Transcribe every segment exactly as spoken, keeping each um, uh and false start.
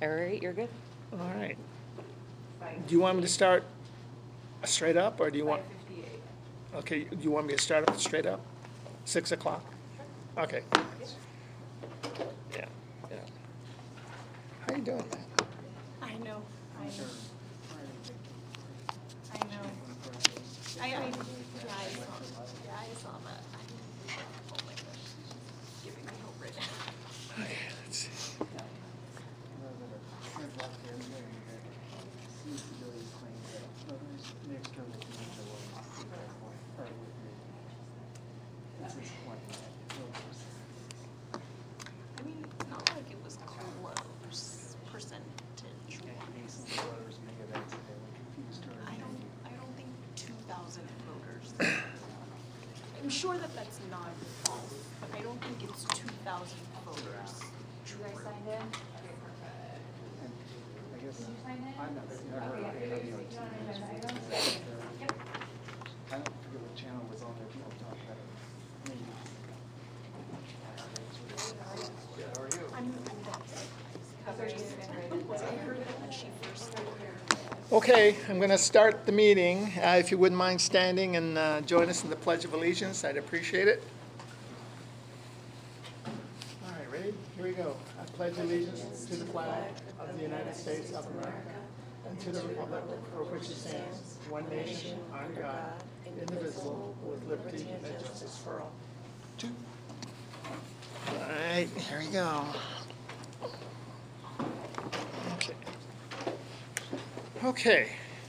All right, you're good. All right. Do you want me to start straight up, or do you want? five fifty-eight. Okay, do you want me to start up straight up? Six o'clock? Okay. Yeah, yeah. How you doing, man? I know, I know. I know. I, I, yeah, I saw, yeah, I saw that. Oh my gosh, she's giving me hope right now. Okay, let's see. I mean, not like it was close percentage wise. I don't, I don't think two thousand voters. I'm sure that that's not false, but I don't think it's two thousand voters. You guys signed in? Did you sign in? I'm not, I heard Okay, it on you radio. want to invite items? Yep. I don't forget what channel was on there, people talk about it. Maybe. Good, how are you? I'm, I'm dead. I heard it when she first started. Okay, I'm going to start the meeting. Uh, If you wouldn't mind standing and uh, join us in the Pledge of Allegiance, I'd appreciate it. All right, ready? Here we go. I pledge allegiance to the flag of the United States of America and to the republic for which it stands, one nation, under God, indivisible, with liberty and justice for all. Two. All right, here we go. Okay. Okay.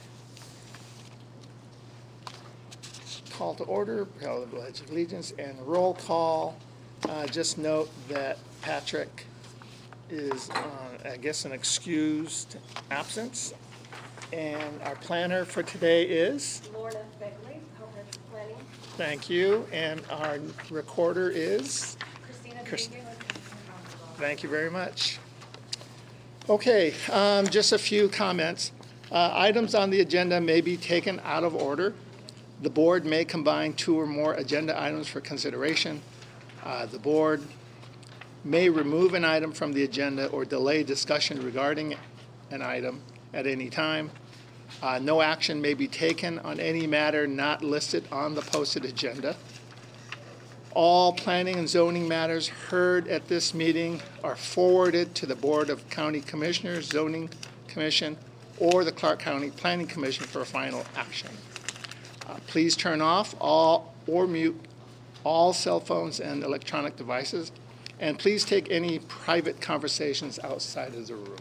Call to order, call the Pledge of Allegiance, and roll call. Uh, just note that Patrick is, uh, I guess, an excused absence. And our planner for today is, Lorna Begley, Comprehensive Planning. thank you, and our recorder is, Christina Chris- Dominguez. thank you very much. Okay, um, just a few comments. Uh, items on the agenda may be taken out of order. The board may combine two or more agenda items for consideration. Uh, the board may remove an item from the agenda or delay discussion regarding an item at any time. Uh, no action may be taken on any matter not listed on the posted agenda. All planning and zoning matters heard at this meeting are forwarded to the Board of County Commissioners, Zoning Commission, or the Clark County Planning Commission for final action. Uh, please turn off all or mute all cell phones and electronic devices, and please take any private conversations outside of the room.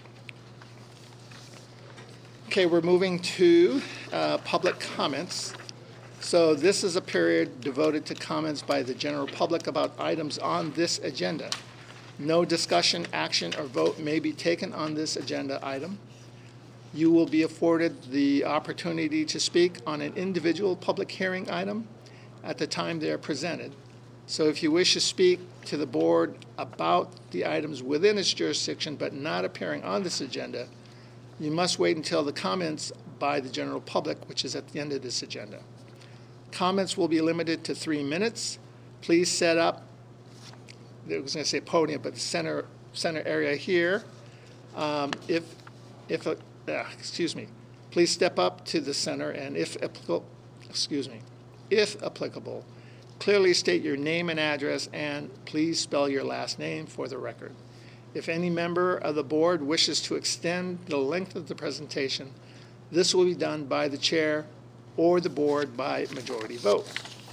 Okay, we're moving to uh, public comments. So this is a period devoted to comments by the general public about items on this agenda. No discussion, action, or vote may be taken on this agenda item. You will be afforded the opportunity to speak on an individual public hearing item at the time they are presented. So if you wish to speak to the board about the items within its jurisdiction but not appearing on this agenda, you must wait until the comments by the general public, which is at the end of this agenda. Comments will be limited to three minutes. Please set up, I was going to say podium, but the center center area here. Um, if, if, uh, excuse me, please step up to the center and if applicable, excuse me, if applicable, clearly state your name and address and please spell your last name for the record. If any member of the board wishes to extend the length of the presentation, this will be done by the chair or the board by majority vote.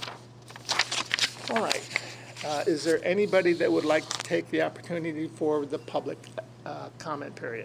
All right. Uh, is there anybody that would like to take the opportunity for the public uh, comment period?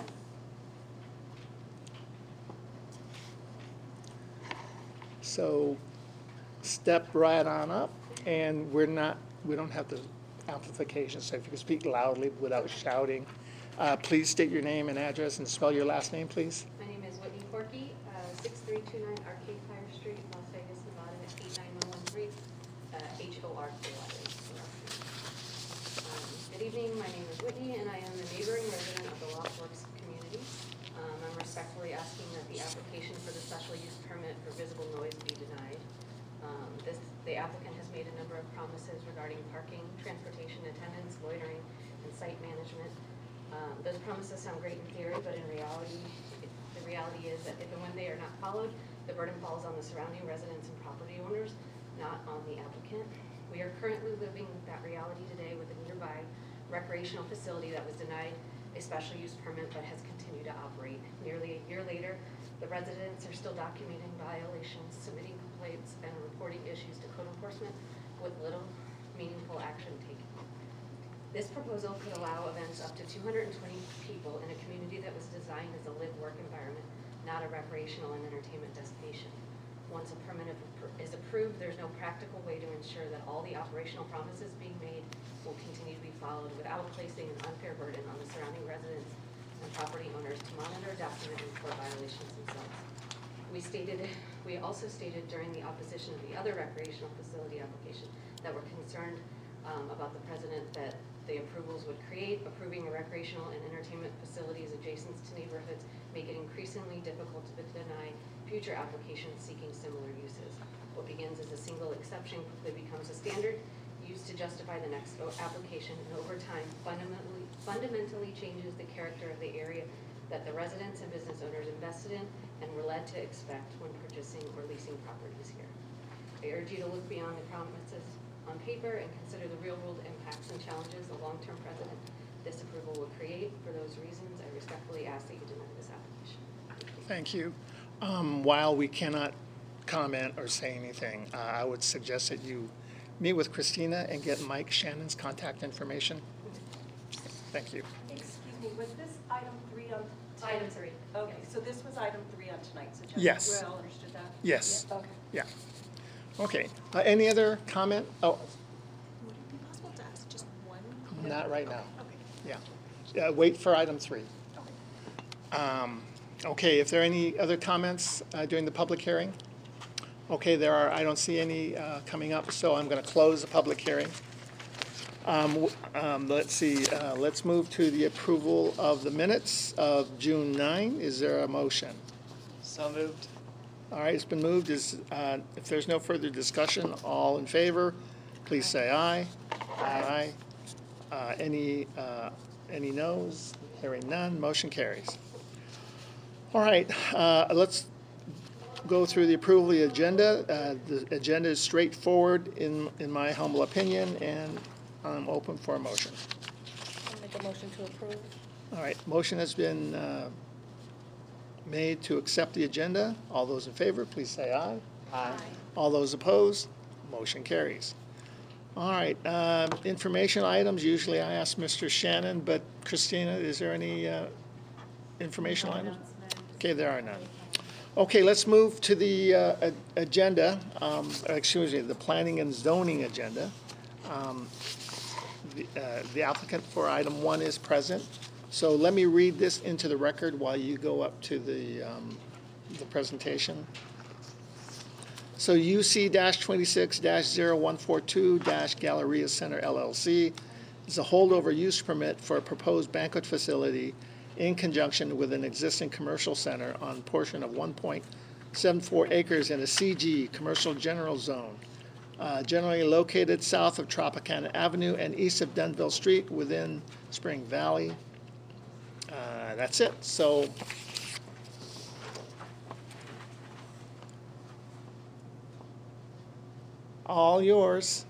So step right on up, and we're not, we don't have the amplification, so if you could speak loudly without shouting. Uh, please state your name and address and spell your last name, please. My name is Whitney Corky, uh, six three two nine Arcade Fire Street, Las Vegas, Nevada, eight nine one one three, uh, H O R K Y. Um, Good evening, my name is Whitney, and I am a neighboring resident of the Lost Works community. Um, I'm respectfully asking that the application for the special use permit for visible noise be denied. Um, This, the applicant has made a number of promises regarding parking, transportation attendance, loitering, and site management. Um, Those promises sound great in theory, but in reality, it- the reality is that if and when they are not followed, the burden falls on the surrounding residents and property owners, not on the applicant. We are currently living that reality today with a nearby recreational facility that was denied a special use permit but has continued to operate. Nearly a year later, the residents are still documenting violations, submitting complaints, and reporting issues to code enforcement with little meaningful action taken. This proposal could allow events up to two hundred twenty people in a community that was designed as a live-work environment, not a recreational and entertainment destination. Once a permit is approved, there's no practical way to ensure that all the operational promises being made will continue to be followed without placing an unfair burden on the surrounding residents and property owners to monitor, document, and report violations themselves. We stated, we also stated during the opposition of the other recreational facility application that we're concerned um, about the precedent that the approvals would create. Approving a recreational and entertainment facilities adjacent to neighborhoods make it increasingly difficult to deny future applications seeking similar uses. What begins as a single exception quickly becomes a standard used to justify the next o- application, and over time fundamentally fundamentally changes the character of the area that the residents and business owners invested in and were led to expect when purchasing or leasing properties here. I urge you to look beyond the promises on paper and consider the real-world impacts and challenges the long-term precedent this approval will create. For those reasons, I respectfully ask that you deny this application. Thank you. Um, While we cannot comment or say anything, uh, I would suggest that you meet with Christina and get Mike Shannon's contact information. Thank you. Excuse me, was this item three on? Item three. Okay, so this was item three on tonight's agenda? Yes. We all understood that? Yes. Yeah, okay. Yeah. Okay. Uh, Any other comment? Oh, Would it be possible to ask just one? not right now. Okay, Yeah. Uh, Wait for item three. okay. Um, Okay, if there are any other comments uh, during the public hearing? Okay, there are, I don't see any uh, coming up, so I'm going to close the public hearing. Um, w- um, Let's see, uh, let's move to the approval of the minutes of June ninth. Is there a motion? So moved. All right, it's been moved. Is, uh, if there's no further discussion, all in favor, please say aye. Aye. Uh, Any, uh, any noes? Hearing none, motion carries. All right, uh, let's go through the approval of the agenda. Uh, The agenda is straightforward in, in my humble opinion, and I'm open for a motion. I'll make a motion to approve. All right, motion has been uh, made to accept the agenda. All those in favor, please say aye. Aye. All those opposed, motion carries. All right, um, information items, usually I ask Mister Shannon, but Christina, is there any uh, informational items? Okay, there are none. Okay, let's move to the uh, a- agenda, um, excuse me, the planning and zoning agenda. Um, The uh, the applicant for item one is present, so let me read this into the record while you go up to the, um, the presentation. So U C twenty-six zero one four two Galleria Center L L C is a holdover use permit for a proposed banquet facility in conjunction with an existing commercial center on portion of one point seven four acres in a C G, Commercial General Zone, uh, generally located south of Tropicana Avenue and east of Denville Street within Spring Valley. Uh, That's it. So all yours.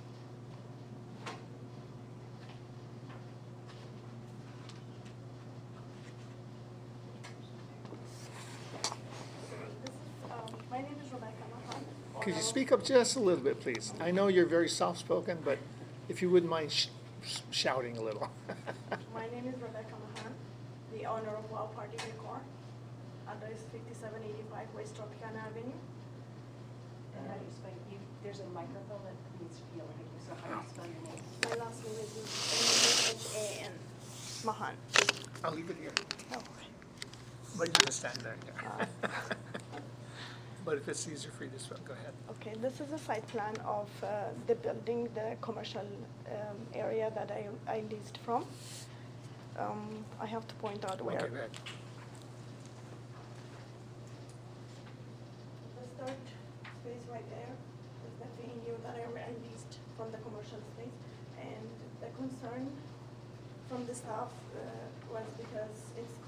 This is, um, my name is Rebecca Mahan. Could you speak up just a little bit, please? I know you're very soft-spoken, but if you wouldn't mind sh- shouting a little. My name is Rebecca Mahan, the owner of Wow Party Decor. Address fifty-seven eighty-five West Tropicana Avenue. And how do you spell, you, there's a microphone that needs to be over here, so how do you spell your name? My last name is M H A N, Mahan. I'll leave it here, Oh, but you can stand there. yeah. But if it's easier for you to spell, go ahead. Okay, this is a site plan of uh, the building, the commercial um, area that I, I leased from. Um, I have to point out where. Okay, go ahead. The start space right there is the venue that I I leased from the commercial space. And the concern from the staff uh, was because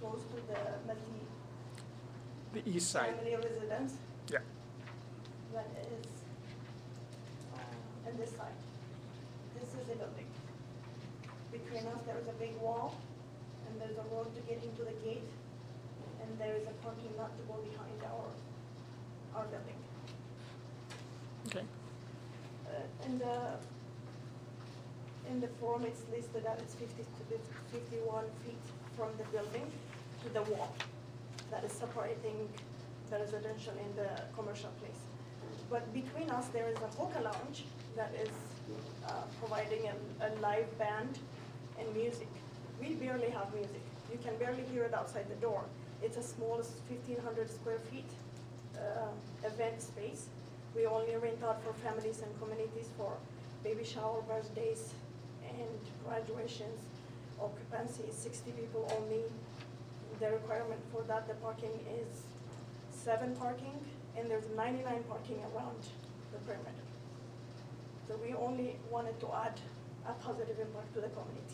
close to the multi-family The east side, residence. yeah. That is uh, on this side. This is the building. Between us, there is a big wall, and there's a road to get into the gate, and there is a parking lot to go behind our, our building. Okay. Uh, In the, in the form, it's listed that it's fifty to fifty-one feet from the building to the wall. That is separating the residential and the commercial place. But between us, there is a hookah lounge that is uh, providing a, a live band and music. We barely have music. You can barely hear it outside the door. It's a small fifteen hundred square feet uh, event space. We only rent out for families and communities for baby shower, birthdays, and graduations. Occupancy is sixty people only. The requirement for that, the parking is seven parking, and there's ninety-nine parking around the perimeter. So we only wanted to add a positive impact to the community.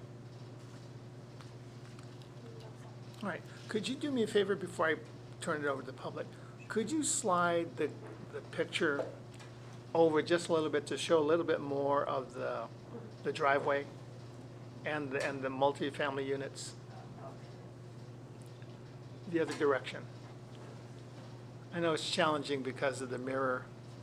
All right, could you do me a favor before I turn it over to the public? Could you slide the, the picture over just a little bit to show a little bit more of the, the driveway and, the- and the multifamily units? The other direction. I know it's challenging because of the mirror.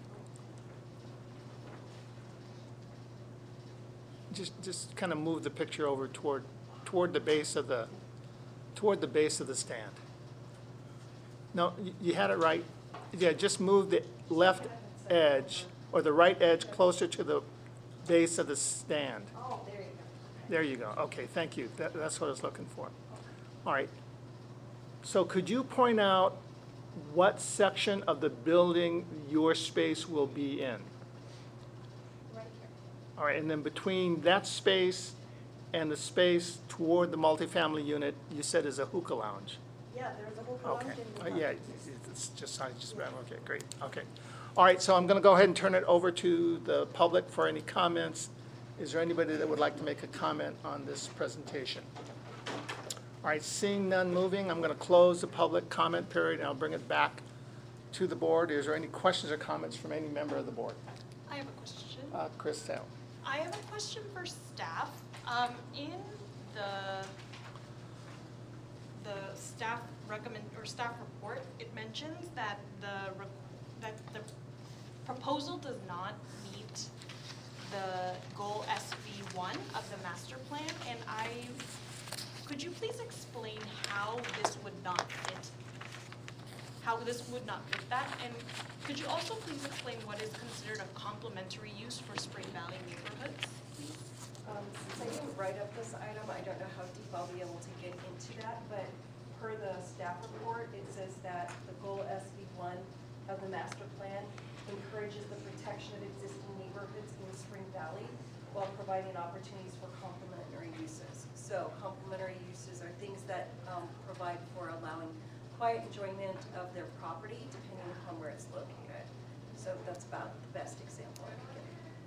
Just, just kind of move the picture over toward, toward the base of the, toward the base of the stand. No, you- you had it right. Yeah, just move the left edge or the right edge closer to the base of the stand. Oh, there you go. There you go. Okay, thank you. That, that's what I was looking for. All right. So could you point out what section of the building your space will be in? Right here. All right, and then between that space and the space toward the multifamily unit, you said is a hookah lounge? Yeah, there's a hookah Okay. lounge in the Uh, back. Yeah, it's just, I just, okay, great, okay. All right, so I'm going to go ahead and turn it over to the public for any comments. Is there anybody that would like to make a comment on this presentation? All right, seeing none moving, I'm going to close the public comment period, and I'll bring it back to the board. Is there any questions or comments from any member of the board? I have a question. Uh, Chris Sale. I have a question for staff. Um, in the, the staff recommend, or staff report, it mentions that the, re- that the proposal does not meet the goal S B one of the master plan, and I, could you please explain how this would not fit? How this would not fit that? And could you also please explain what is considered a complementary use for Spring Valley neighborhoods? Um, Since I didn't write up this item, I don't know how deep I'll be able to get into that, but per the staff report, it says that the goal S B one of the master plan encourages the protection of existing neighborhoods in Spring Valley while providing opportunities for complementary uses. So complementary uses are things that um, provide for allowing quiet enjoyment of their property depending upon where it's located. So that's about the best example I could give.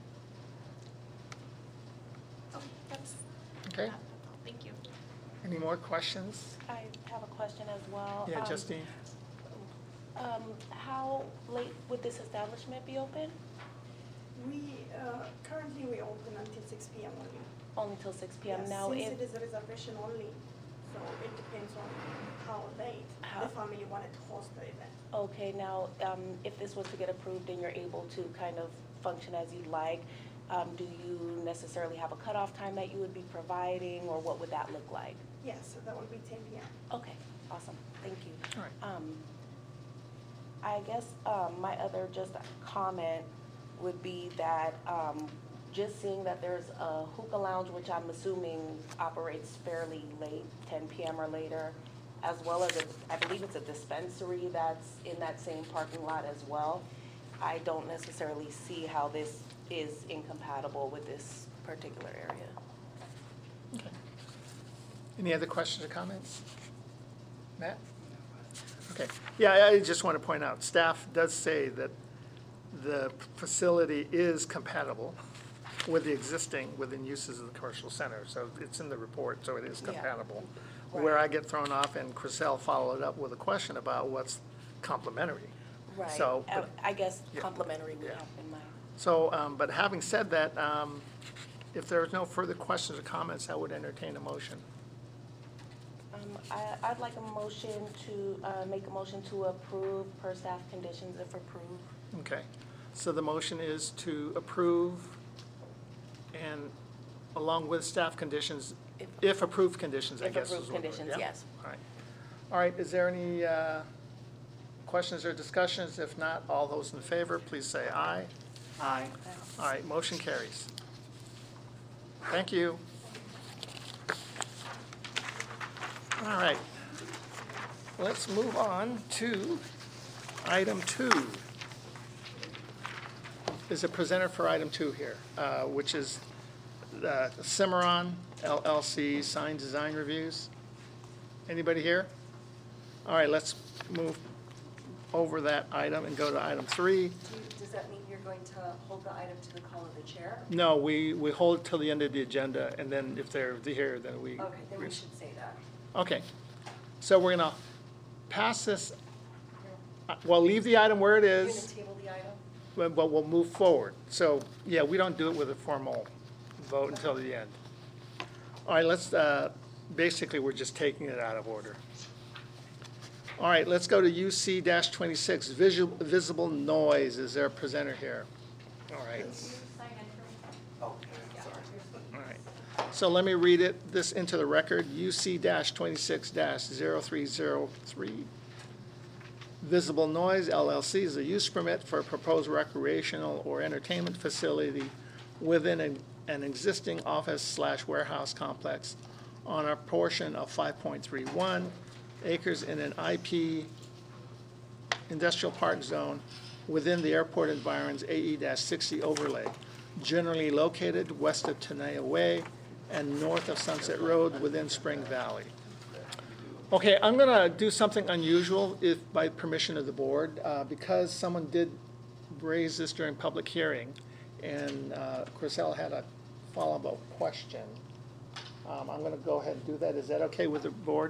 Oh, that's, Okay, that's all. Thank you. any more questions? I have a question as well. Yeah, Um, Justine? Um, how late would this establishment be open? We, uh, currently we open until six P M only. Only till six P M Yes, now? Since if- it is a reservation only, so it depends on how late How- the family wanted to host the event. Okay, now, um, if this was to get approved and you're able to kind of function as you'd like, um, do you necessarily have a cutoff time that you would be providing, or what would that look like? Yes, so that would be ten P M Okay, awesome, thank you. All right. Um, I guess, um, my other just comment would be that, um, just seeing that there's a hookah lounge, which I'm assuming operates fairly late, ten P M or later, as well as a, I believe it's a dispensary that's in that same parking lot as well. I don't necessarily see how this is incompatible with this particular area. Okay. Any other questions or comments? Matt? Okay. Yeah, I I just want to point out, staff does say that the facility is compatible with the existing, within uses of the commercial center. So it's in the report, so it is Yeah. compatible where I Right. get thrown off, and Chriselle followed up with a question about what's complimentary. Right. So, I- but- I guess Yeah. complimentary would Yeah. help in my, So, um, but having said that, um, if there's no further questions or comments, I would entertain a motion. um, I, I'd like a motion to, uh, make a motion to approve per staff conditions if approved. Okay, so the motion is to approve and along with staff conditions, If- if approved conditions, I If guess. is approved what we're- conditions, yeah? yes. All right. All right, is there any uh, questions or discussions? If not, all those in favor, please say aye. Aye. All right, motion carries. Thank you. All right. Let's move on to item two. Is a presenter for item two here, uh, which is uh, Cimarron L L C sign design reviews. Anybody here? All right, let's move over that item and go to item three. Do you- Does that mean you're going to hold the item to the call of the chair? No, we, we hold it till the end of the agenda, and then if they're here, then we. Okay, then we should say that. Okay, so we're gonna pass this, uh, well, leave the item where it You're going is, to table the item? but but we'll move forward. So, yeah, we don't do it with a formal vote until the end. All right, let's, uh, basically, we're just taking it out of order. All right, let's go to U C twenty-six, visual, visible noise. Is there a presenter here? All right. Did you sign in for me? Oh, All right. So let me read it, this into the record. U C twenty-six zero three zero three. Visible Noise L L C is a use permit for a proposed recreational or entertainment facility within an, an existing office slash warehouse complex on a portion of five point three one acres in an I P industrial park zone within the airport environs A E sixty overlay, generally located west of Tenaya Way and north of Sunset Road within Spring Valley. Okay, I'm gonna do something unusual, if by permission of the board, uh, because someone did raise this during public hearing, and uh, Chriselle had a follow-up question. Um, I'm gonna go ahead and do that. Is that okay with the board?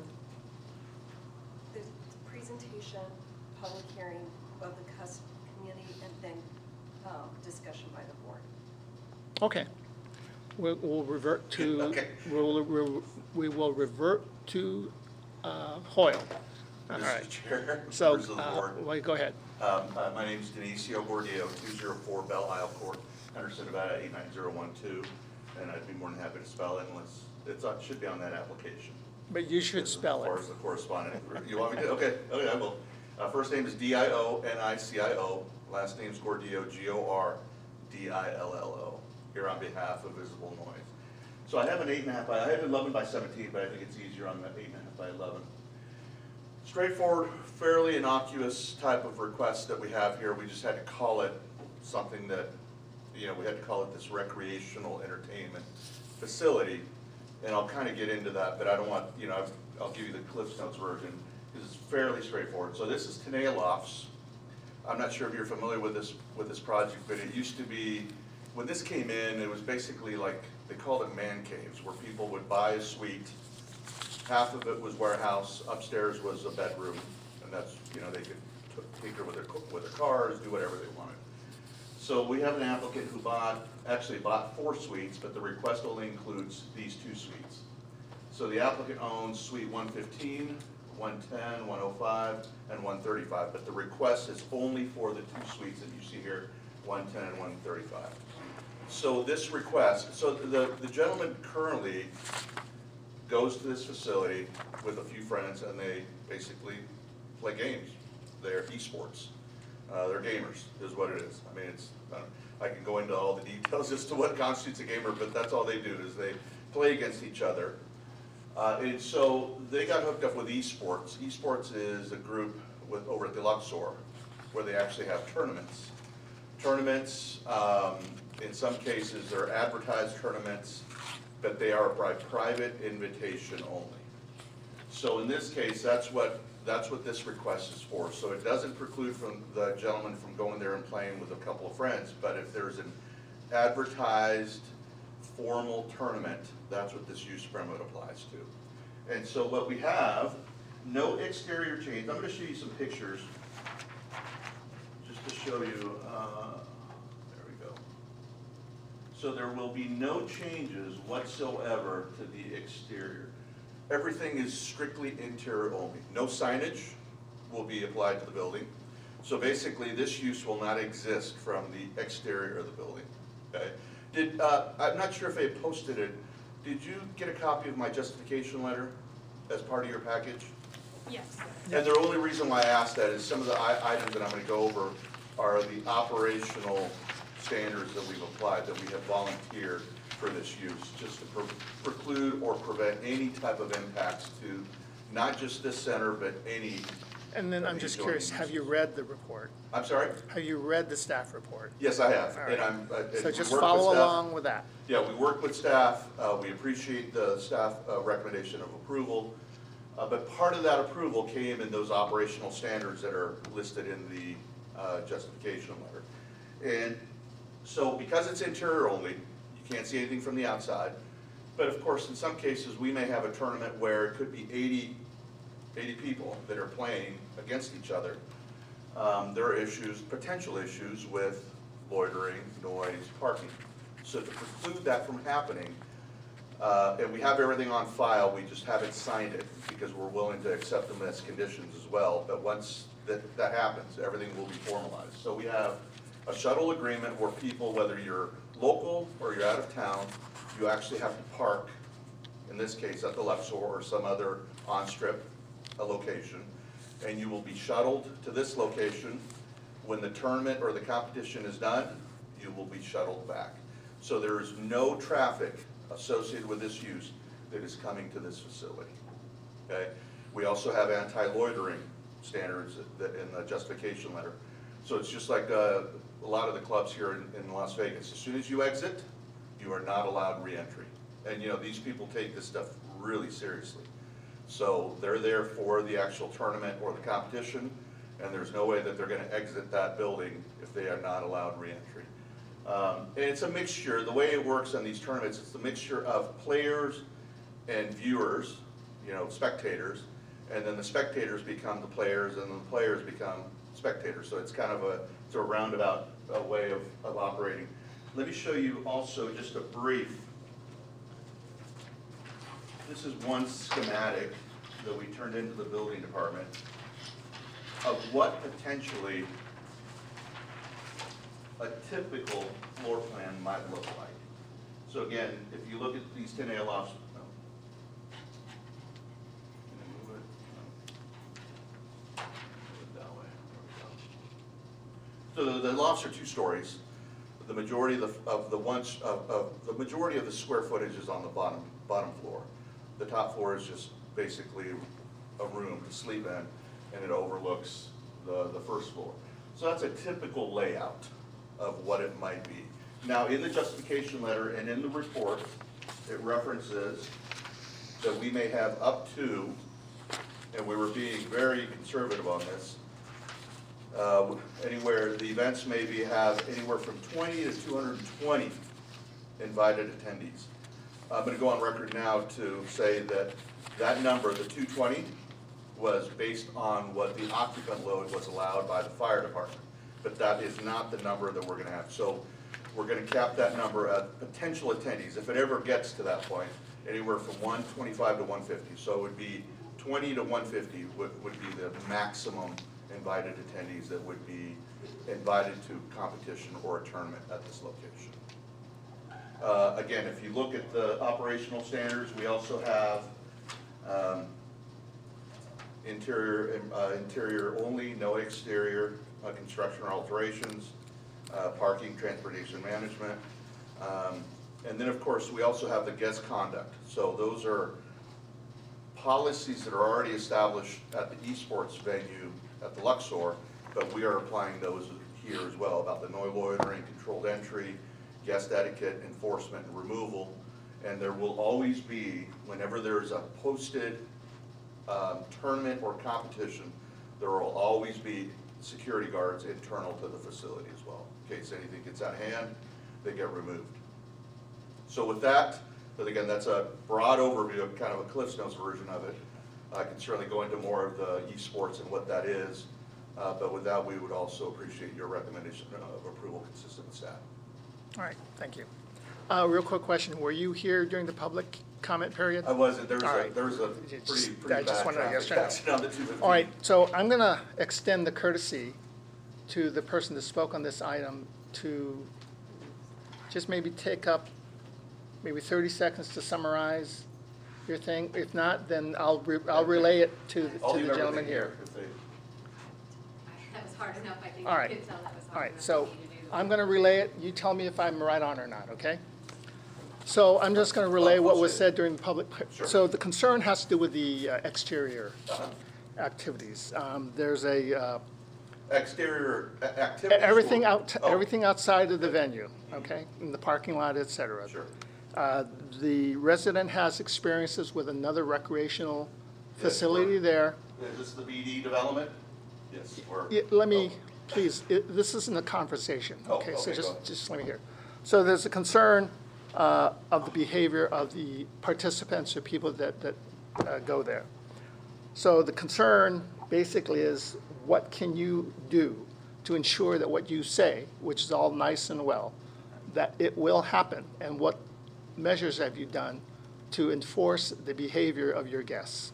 The presentation, public hearing of the cus community, and then um, discussion by the board. Okay. We'll, we'll revert to, Okay. we'll, we'll- we will revert to uh, Hoyle. All right. Mister Chair, So, members of the uh, board. well, go ahead. Um, uh, My name is Denisio Gordillo, two zero four Belle Isle Court, Henderson, Nevada, eight nine zero one two. And I'd be more than happy to spell it unless, it's, on- should be on that application. But you should spell As far it. as the correspondent, you want me to? Okay, okay, I will. Uh, First name is D I O N I C I O, last name is Gordillo, G O R D I L L O, here on behalf of Visible Noise. So I have an eight and a half by, I have eleven by seventeen, but I think it's easier on the eight and a half by eleven. Straightforward, fairly innocuous type of request that we have here. We just had to call it something that, you know, we had to call it this recreational entertainment facility. And I'll kind of get into that, but I don't want, you know, I've- I'll give you the Cliffs Notes version, because it's fairly straightforward. So this is Tenaya Lofts. I'm not sure if you're familiar with this, with this project, but it used to be, when this came in, it was basically like, they called it man caves, where people would buy a suite. Half of it was warehouse, upstairs was a bedroom, and that's, you know, they could t- tinker with their, co- with their cars, do whatever they wanted. So we have an applicant who bought, actually bought four suites, but the request only includes these two suites. So the applicant owns suite one fifteen, one ten, one oh five, and one thirty-five, but the request is only for the two suites that you see here, one ten and one thirty-five. So this request, so the, the gentleman currently goes to this facility with a few friends and they basically play games. They're esports. Uh, they're gamers, is what it is. I mean, it's, uh, I can go into all the details as to what constitutes a gamer, but that's all they do, is they play against each other. Uh, and so they got hooked up with esports. Esports is a group with, over at the Luxor, where they actually have tournaments. Tournaments, um, in some cases, they're advertised tournaments, but they are by private invitation only. So in this case, that's what, that's what this request is for. So it doesn't preclude from the gentleman from going there and playing with a couple of friends, but if there's an advertised formal tournament, that's what this use permit applies to. And so what we have, no exterior change. I'm gonna show you some pictures, just to show you, uh, there we go. So there will be no changes whatsoever to the exterior. Everything is strictly interior only. No signage will be applied to the building. So basically, this use will not exist from the exterior of the building, okay? Did, uh, I'm not sure if they posted it. Did you get a copy of my justification letter as part of your package? Yes. And the only reason why I asked that is some of the i- items that I'm gonna go over are the operational standards that we've applied, that we have volunteered for this use, just to pre- preclude or prevent any type of impacts to not just this center, but any. And then of I'm the just adjoining curious, have you uses. read the report? I'm sorry? Have you read the staff report? Yes, I have, All and right. I'm. uh, and So we just work with follow staff. along with that. Yeah, we work with staff, uh, we appreciate the staff uh, recommendation of approval, uh, but part of that approval came in those operational standards that are listed in the uh, justification letter. And so because it's interior only, you can't see anything from the outside, but of course, in some cases, we may have a tournament where it could be eighty, eighty people that are playing against each other. Um, There are issues, potential issues with loitering, noise, parking. So to preclude that from happening, uh, and we have everything on file, we just haven't signed it because we're willing to accept them as conditions as well. But once that, that happens, everything will be formalized. So we have a shuttle agreement where people, whether you're local or you're out of town, you actually have to park, in this case at the Luxor or some other on-strip uh, location, and you will be shuttled to this location. When the tournament or the competition is done, you will be shuttled back. So there is no traffic associated with this use that is coming to this facility, okay? We also have anti-loitering standards that, in the justification letter. So it's just like uh, a lot of the clubs here in, in Las Vegas. As soon as you exit, you are not allowed re-entry. And you know, these people take this stuff really seriously. So they're there for the actual tournament or the competition, and there's no way that they're gonna exit that building if they are not allowed re-entry. Um, and it's a mixture, the way it works on these tournaments, it's a mixture of players and viewers, you know, spectators, and then the spectators become the players, and then the players become spectators. So it's kind of a, it's a roundabout uh, way of, of operating. Let me show you also just a brief. This is one schematic that we turned into the building department of what potentially a typical floor plan might look like. So again, if you look at these ten A lofts, no. Can I move it? No. Move it that way. There we go. So the, the lofts are two stories. The majority of the, of the ones, of, of, the majority of the square footage is on the bottom, bottom floor. The top floor is just basically a room to sleep in, and it overlooks the, the first floor. So that's a typical layout of what it might be. Now, in the justification letter and in the report, it references that we may have up to, and we were being very conservative on this, uh, anywhere, the events maybe have anywhere from twenty to two hundred twenty invited attendees. I'm gonna go on record now to say that that number, the two twenty, was based on what the occupant load was allowed by the fire department. But that is not the number that we're gonna have. So we're gonna cap that number at potential attendees, if it ever gets to that point, anywhere from one twenty-five to one fifty. So it would be twenty to one fifty would, would be the maximum invited attendees that would be invited to competition or a tournament at this location. Uh, again, if you look at the operational standards, we also have um, interior, uh, interior only, no exterior uh, construction or alterations, uh, parking, transportation management. Um, and then, of course, we also have the guest conduct. So those are policies that are already established at the esports venue at the Luxor, but we are applying those here as well about the no loitering, controlled entry, guest etiquette, enforcement, and removal. And there will always be, whenever there's a posted um, tournament or competition, there will always be security guards internal to the facility as well. In case anything gets out of hand, they get removed. So with that, But again, that's a broad overview of kind of a Cliff's Notes version of it. I can certainly go into more of the esports and what that is, uh, but with that, we would also appreciate your recommendation of approval consistent with staff. All right, thank you. Uh, Real quick question, were you here during the public comment period? I wasn't, there was All a, right. there was a Just- pretty, I pretty just bad wanted to traffic get- accident on the two fifteen. All right, so I'm going to extend the courtesy to the person that spoke on this item to just maybe take up maybe thirty seconds to summarize your thing. If not, then I'll, re- I'll relay it to, I'll to leave the everything gentleman here. if they- That was hard enough, I think. All You right. could tell that was All hard right, enough so for me to do. I'm going to relay it. You tell me if I'm right on or not, okay? So I'm just going to relay what was said during the public. Sure. So the concern has to do with the uh, exterior Uh-huh. activities. Um, There's a, uh, Exterior a- activities? everything or- out, Oh, everything outside of the venue, okay? In the parking lot, et cetera. Sure. Uh, The resident has experiences with another recreational facility we're- there. Is this the B D development? Yes, or? Yeah, Let me, please, it- this isn't a conversation, Oh, okay? So okay, go just, ahead. just let me hear. So there's a concern uh, of the behavior of the participants or people that, that uh, go there. So the concern basically is, what can you do to ensure that what you say, which is all nice and well, that it will happen? And what measures have you done to enforce the behavior of your guests?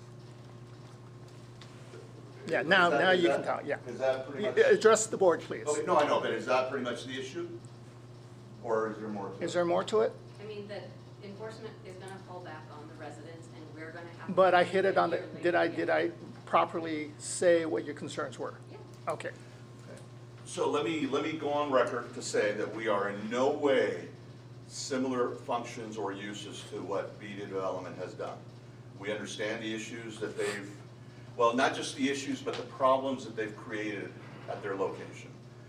Yeah, Is now, that- now is you that- can talk, yeah. Is that pretty much? Address the board, please. Okay, no, I know, but is that pretty much the issue? Or is there more to it? Is there more to it? I mean, that enforcement is gonna fall back on the residents, and we're gonna have. to But I do hit it on the, yearly. did I, Yeah. did I properly say what your concerns were? Yeah. Okay. So let me, let me go on record to say that we are in no way similar functions or uses to what B D Development has done. We understand the issues that they've, well, not just the issues, but the problems that they've created at their location.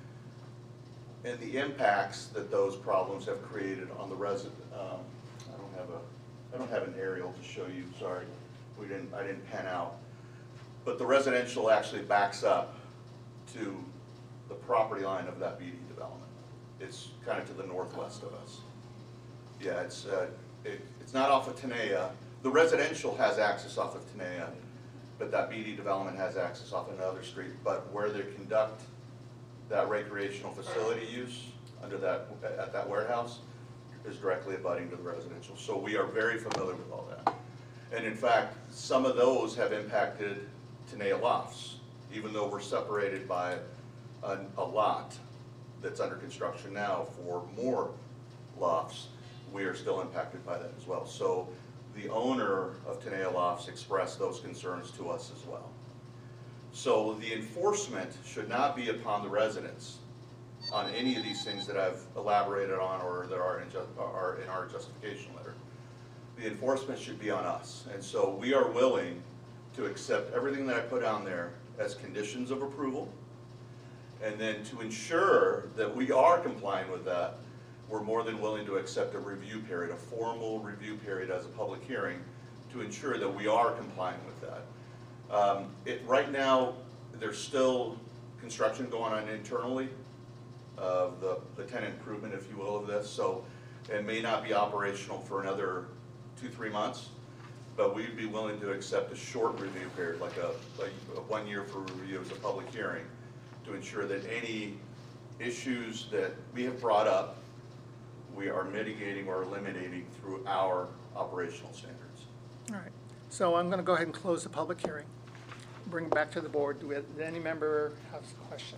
And the impacts that those problems have created on the resident. Um, I don't have a, I don't have an aerial to show you, sorry. We didn't, I didn't pan out. But the residential actually backs up to the property line of that B D development. It's kind of to the northwest of us. Yeah, it's, uh, it, it's not off of Tenaya. The residential has access off of Tenaya, but that B D development has access off another street. But where they conduct that recreational facility use under that, at that warehouse is directly abutting to the residential. So we are very familiar with all that. And in fact, some of those have impacted Tenaya Lofts, even though we're separated by a, a lot that's under construction now for more lofts, we are still impacted by that as well. So the owner of Tenaya Lofts expressed those concerns to us as well. So the enforcement should not be upon the residents on any of these things that I've elaborated on or that are in, ju- are in our justification letter. The enforcement should be on us. And so we are willing to accept everything that I put on there as conditions of approval. And then to ensure that we are complying with that, we're more than willing to accept a review period, a formal review period as a public hearing to ensure that we are complying with that. Um, it, right now, there's still construction going on internally of the, the tenant improvement, if you will, of this. So it may not be operational for another two, three months, but we'd be willing to accept a short review period, like a, like a one year for review as a public hearing, to ensure that any issues that we have brought up, we are mitigating or eliminating through our operational standards. All right. So I'm going to go ahead and close the public hearing. Bring it back to the board. Do we- Did any member have a question?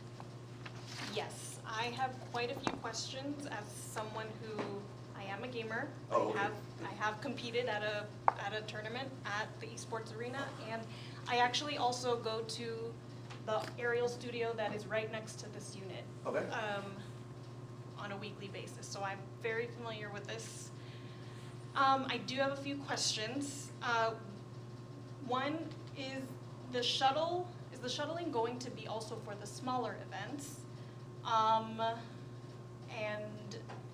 Yes, I have quite a few questions as someone who, I am a gamer. Oh, okay. I have, I have competed at a, at a tournament at the esports arena, and I actually also go to the aerial studio that is right next to this unit. Okay. Um, on a weekly basis, so I'm very familiar with this. Um, I do have a few questions. Uh, one is the shuttle, is the shuttling going to be also for the smaller events? Um, and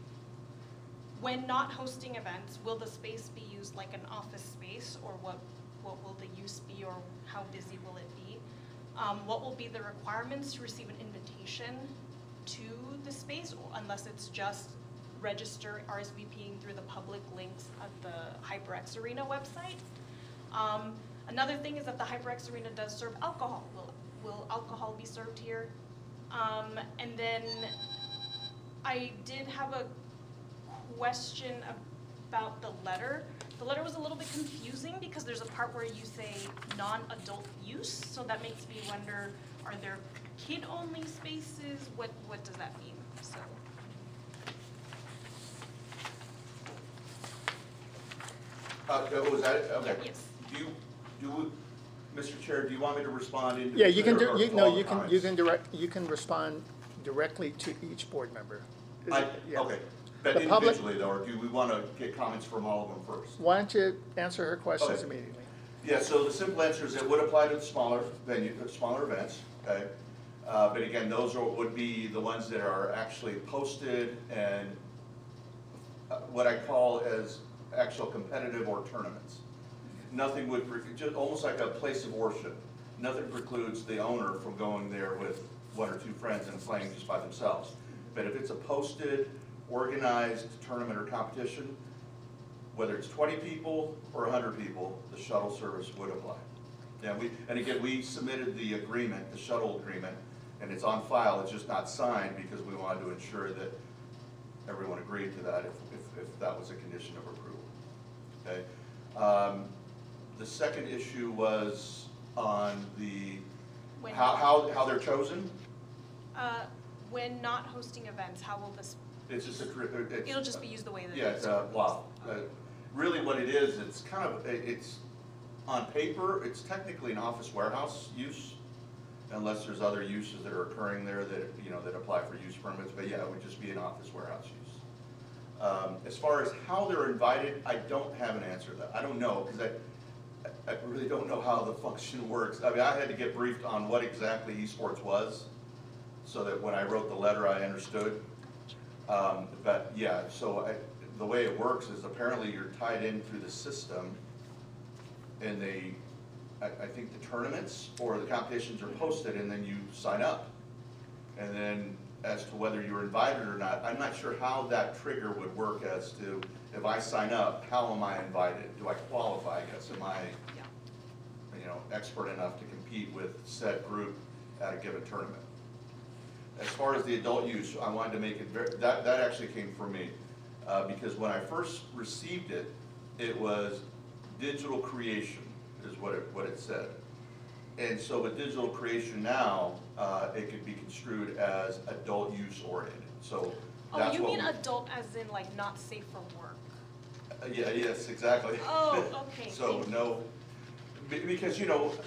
when not hosting events, will the space be used like an office space, or what, what will the use be, or how busy will it be? Um, what will be the requirements to receive an invitation to the space, unless it's just register RSVPing through the public links at the HyperX Arena website. Um, another thing is that the HyperX Arena does serve alcohol. Will, will alcohol be served here? Um, and then I did have a question about the letter. The letter was a little bit confusing because there's a part where you say non-adult use, so that makes me wonder, are there kid-only spaces? What, what does that mean? So. Uh, was that, it? Okay. Yes. Do you, do, we- Mister Chair, do you want me to respond individually? Yeah, you can, or- do. or you, no, all you can, you comments? can direct, you can respond directly to each board member. Is I, it- yeah. okay, but The public- individually though, or do we want to get comments from all of them first? Why don't you answer her questions Okay. immediately? Yeah, so the simple answer is it would apply to the smaller venue, the smaller events, okay? Uh, but again, those are, would be the ones that are actually posted and uh, what I call as actual competitive or tournaments. Nothing would, pre- just almost like a place of worship. Nothing precludes the owner from going there with one or two friends and playing just by themselves. But if it's a posted, organized tournament or competition, whether it's twenty people or one hundred people, the shuttle service would apply. Yeah, we, and again, we submitted the agreement, the shuttle agreement, and it's on file, it's just not signed because we wanted to ensure that everyone agreed to that if, if, if that was a condition of approval, okay? Um, the second issue was on the, When- how, how, how they're chosen? Uh, when not hosting events, how will this, It's just a, cri- it's. it'll just be used the way that Yeah, it's. it's a blah. Uh, Really what it is, it's kind of, it- it's, on paper, it's technically an office warehouse use, unless there's other uses that are occurring there that, you know, that apply for use permits, but yeah, it would just be an office warehouse use. Um, As far as how they're invited, I don't have an answer to that. I don't know, because I, I really don't know how the function works. I mean, I had to get briefed on what exactly esports was, so that when I wrote the letter, I understood. Um, But yeah, so I, the way it works is apparently you're tied in through the system, and they, I, I think the tournaments or the competitions are posted, and then you sign up. And then as to whether you're invited or not, I'm not sure how that trigger would work as to, if I sign up, how am I invited? Do I qualify, I guess? Am I, Yeah. you know, expert enough to compete with said group at a given tournament? As far as the adult use, I wanted to make it very, that, that actually came from me. Uh, because when I first received it, it was digital creation is what it, what it said. And so with digital creation now, uh, it could be construed as adult use oriented. So Oh, that's you what mean we- adult as in like not safe for work? Uh, Yeah, yes, exactly. Oh, okay, So, thank you. no, be- because, you know,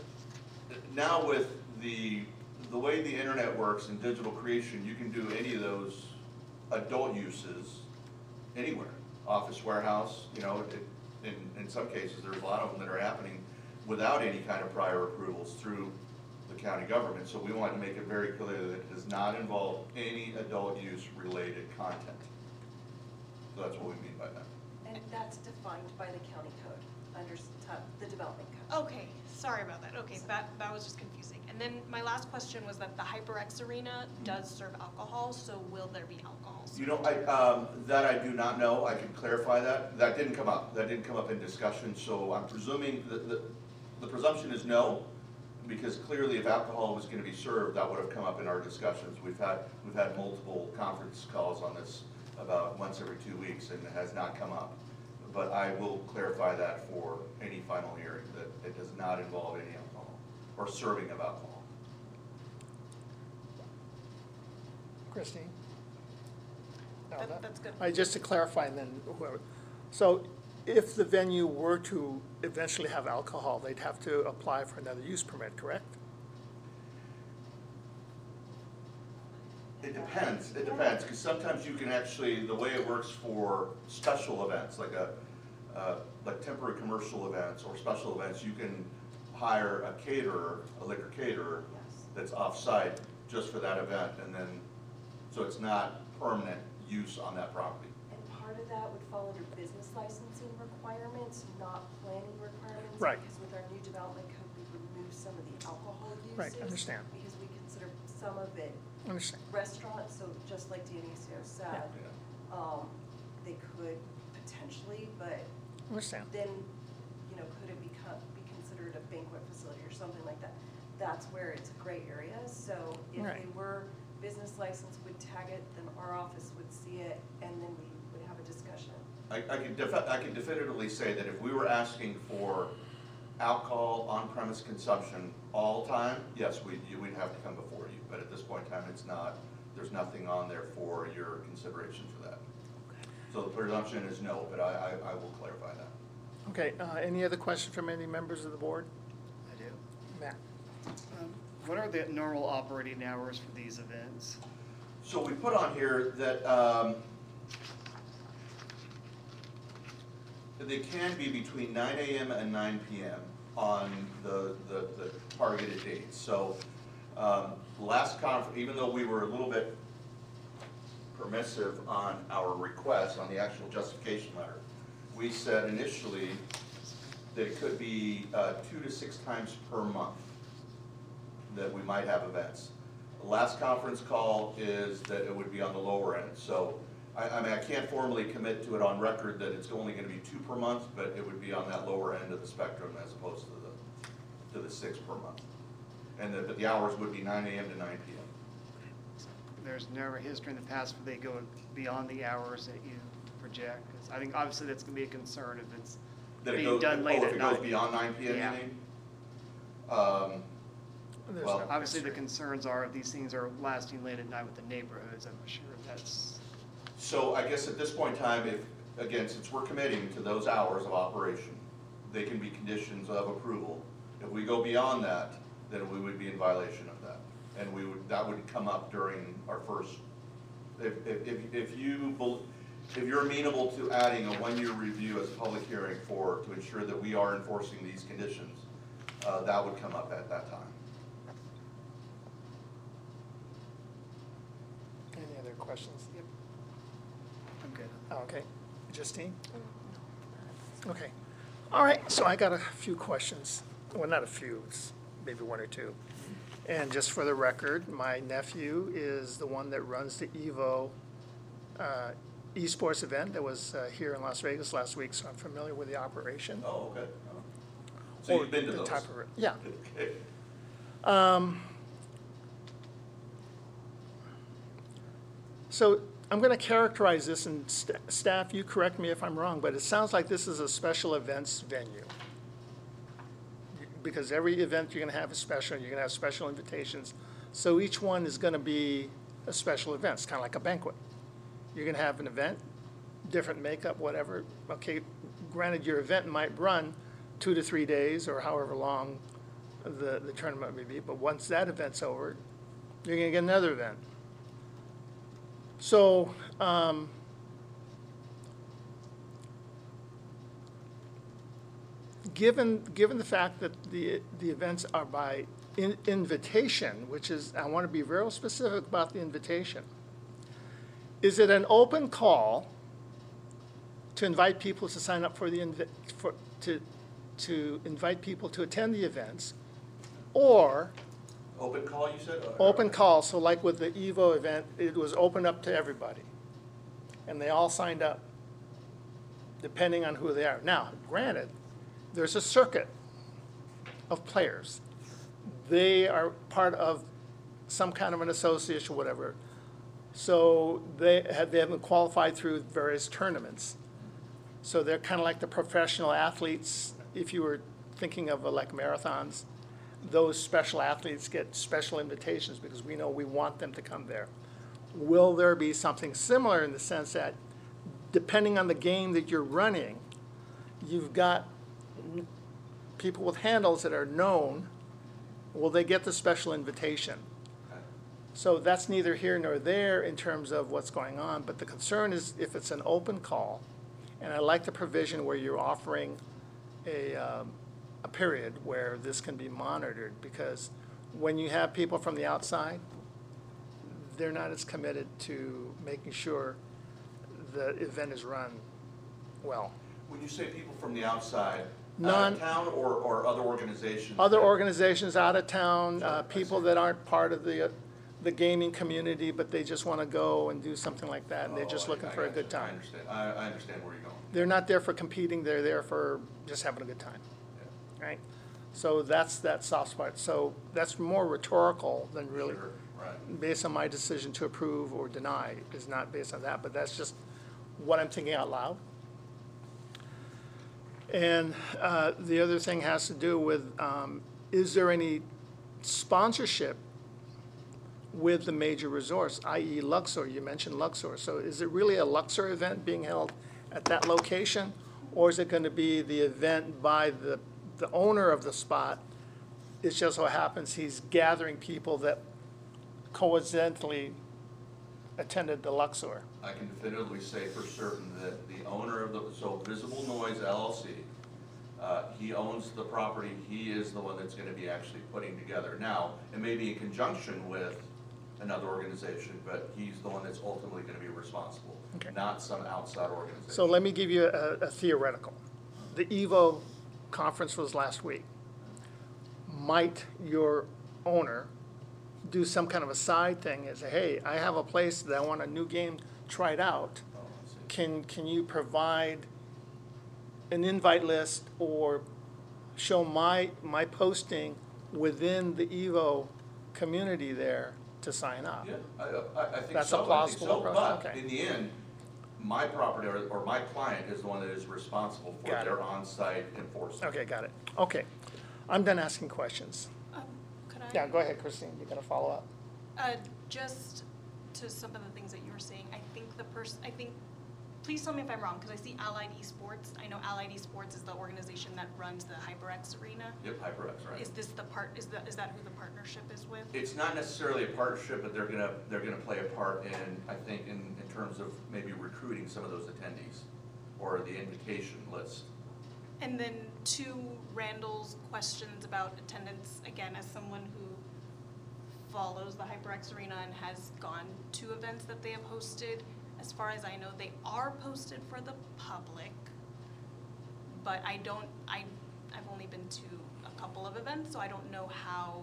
now with the, the way the internet works and digital creation, you can do any of those adult uses anywhere. Office warehouse, you know, it, in, in some cases, there's a lot of them that are happening without any kind of prior approvals through the county government. So we wanted to make it very clear that it does not involve any adult use related content. So that's what we mean by that. And that's defined by the county code, under s- top- the development code. Okay, sorry about that. Okay, that, that was just confusing. And then my last question was that the HyperX Arena does serve alcohol, so will there be alcohol? You know, I, um, that I do not know, I can clarify that, that didn't come up, that didn't come up in discussion, so I'm presuming, that the, the presumption is no, because clearly if alcohol was gonna be served, that would have come up in our discussions. We've had, we've had multiple conference calls on this about once every two weeks, and it has not come up. But I will clarify that for any final hearing, that it does not involve any alcohol, or serving of alcohol. Christine? No, That- that- that's good. I, just to clarify, and then whoever, so if the venue were to eventually have alcohol, they'd have to apply for another use permit, correct? It depends, it depends, because sometimes you can actually, the way it works for special events, like a, uh, like temporary commercial events or special events, you can hire a caterer, a liquor caterer, Yes. that's off-site just for that event, and then, so it's not permanent use on that property. And part of that would fall under business licensing requirements, not planning requirements. Right. Because with our new development code, we remove some of the alcohol uses. Right, understand. Because we consider some of it Understand. restaurants, so just like Dionisio said, Yeah. um, they could potentially, but Understand. then, you know, could it become, be considered a banquet facility or something like that? That's where it's a gray area, so if Right. they were business license would tag it, then our office would see it, and then we would have a discussion. I, I can defi- I can definitively say that if we were asking for alcohol on-premise consumption all time, yes, we, you, we'd have to come before you, but at this point in time, it's not, there's nothing on there for your consideration for that. So the presumption is no, but I, I, I will clarify that. Okay, uh, any other questions from any members of the board? I do. Matt? Um, What are the normal operating hours for these events? So we put on here that, um, they can be between nine AM and nine PM on the, the, the targeted dates. So, um, last conference, even though we were a little bit permissive on our request, on the actual justification letter, we said initially that it could be, uh, two to six times per month that we might have events. The last conference call is that it would be on the lower end. So, I, I mean, I can't formally commit to it on record that it's only gonna be two per month, but it would be on that lower end of the spectrum as opposed to the, to the six per month. And the, but the hours would be nine AM to nine PM. There's never a history in the past where they go beyond the hours that you project. 'Cause I think obviously that's gonna be a concern if it's That it being goes, done late oh, at if it goes night. beyond nine PM, Yeah. you mean? Um, There's Well, no Obviously, the history. concerns are if these things are lasting late at night with the neighborhoods, I'm sure that's, So I guess at this point in time, if, again, since we're committing to those hours of operation, they can be conditions of approval. If we go beyond that, then we would be in violation of that. And we would, that would come up during our first, if, if, if- if you, bel- if you're amenable to adding a one-year review as a public hearing for, to ensure that we are enforcing these conditions, uh, that would come up at that time. Any other questions? Yep. I'm good. Oh, okay. Justine? Okay. All right, so I got a few questions. Well, not a few, it's maybe one or two. And just for the record, my nephew is the one that runs the Evo uh, esports event that was uh, here in Las Vegas last week, so I'm familiar with the operation. Oh, okay. So Or you've been to the those? type of- Yeah. Okay. Um, So I'm going to characterize this, and st- staff, you correct me if I'm wrong, but it sounds like this is a special events venue. Because every event you're going to have is special, you're going to have special invitations. So each one is going to be a special event. It's kind of like a banquet. You're going to have an event, different makeup, whatever. Okay, granted, your event might run two to three days or however long the, the tournament may be, but once that event's over, you're going to get another event. So, um, given, given the fact that the, the events are by in, invitation, which is, I want to be real specific about the invitation. Is it an open call to invite people to sign up for the, invi- for, to, to invite people to attend the events? Or Open call, you said? open call, so like with the Evo event, it was open up to everybody. And they all signed up, depending on who they are. Now, granted, there's a circuit of players. They are part of some kind of an association, whatever. So they have, they haven't qualified through various tournaments. So they're kind of like the professional athletes, if you were thinking of uh, like marathons. Those special athletes get special invitations because we know we want them to come there. Will there be something similar in the sense that depending on the game that you're running, you've got people with handles that are known, will they get the special invitation? So that's neither here nor there in terms of what's going on, but the concern is if it's an open call, and I like the provision where you're offering a, um, a period where this can be monitored, because when you have people from the outside, they're not as committed to making sure the event is run well. When you say people from the outside, out Non- of town or, or other organizations? Other that- organizations out of town, uh, Sure, I people see. that aren't part of the, uh, the gaming community, but they just want to go and do something like that, and they're just Oh, I- looking I for a got good you. I time. understand, I, I understand where you're going. They're not there for competing, they're there for just having a good time, Yeah. right? So that's that soft spot. So that's more rhetorical than really, Sure, right. based on my decision to approve or deny, is not based on that, but that's just what I'm thinking out loud. And uh, the other thing has to do with, um, is there any sponsorship with the major resorts, that is. Luxor? You mentioned Luxor. So is it really a Luxor event being held at that location? Or is it going to be the event by the, the owner of the spot? It just so happens he's gathering people that coincidentally attended the Luxor. I can definitively say for certain that the owner of the, so Visible Noise L L C, uh, he owns the property, he is the one that's gonna be actually putting together. Now, it may be in conjunction with another organization, but he's the one that's ultimately gonna be responsible, Okay. not some outside organization. So let me give you a, a theoretical. The EVO conference was last week. Might your owner do some kind of a side thing and say, hey, I have a place that I want a new game tried out. Oh, I see. Can, can you provide an invite list or show my, my posting within the EVO community there to sign up? Yeah, I, I, I think That's a so, I think plausible so, approach, but okay. in the end, my property or, or my client is the one that is responsible for Got it. their on-site enforcement. Okay, got it. Okay. I'm done asking questions. Um, Could I? Yeah, go ahead, Christine, you got a follow-up? Uh, just to some of the things that you were saying, I think the person, I think, please tell me if I'm wrong, because I see Allied Esports. I know Allied Esports is the organization that runs the HyperX Arena. Yep, HyperX, right. Is this the part, is that, is that who the partnership is with? It's not necessarily a partnership, but they're gonna, they're gonna play a part in, I think, in, in terms of maybe recruiting some of those attendees or the invitation list. And then to Randall's questions about attendance, again, as someone who follows the HyperX Arena and has gone to events that they have hosted, as far as I know, they are posted for the public, but I don't, I, I've only been to a couple of events, so I don't know how,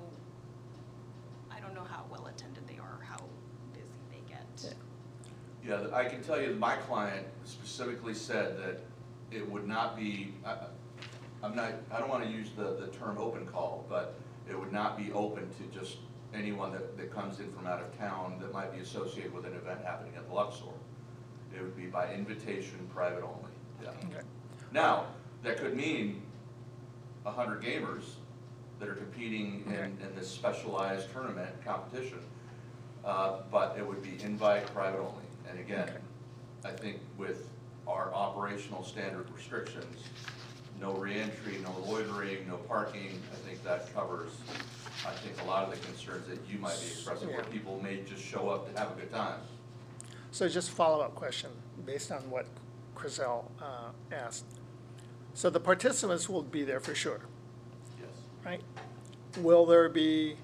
I don't know how well attended they are, how busy they get. Yeah, I can tell you that my client specifically said that it would not be, I, I'm not, I don't wanna use the, the term open call, but it would not be open to just anyone that, that comes in from out of town that might be associated with an event happening at Luxor. It would be by invitation, private only, yeah. Okay. Now, that could mean a hundred gamers that are competing in, Okay. in this specialized tournament competition. Uh, but it would be invite, private only. And again, Okay. I think with our operational standard restrictions, no reentry, no loitering, no parking, I think that covers, I think, a lot of the concerns that you might be expressing, where Yeah. people may just show up to have a good time. So just follow-up question, based on what Chriselle uh, asked. So the participants will be there for sure, Yes. right? Will there be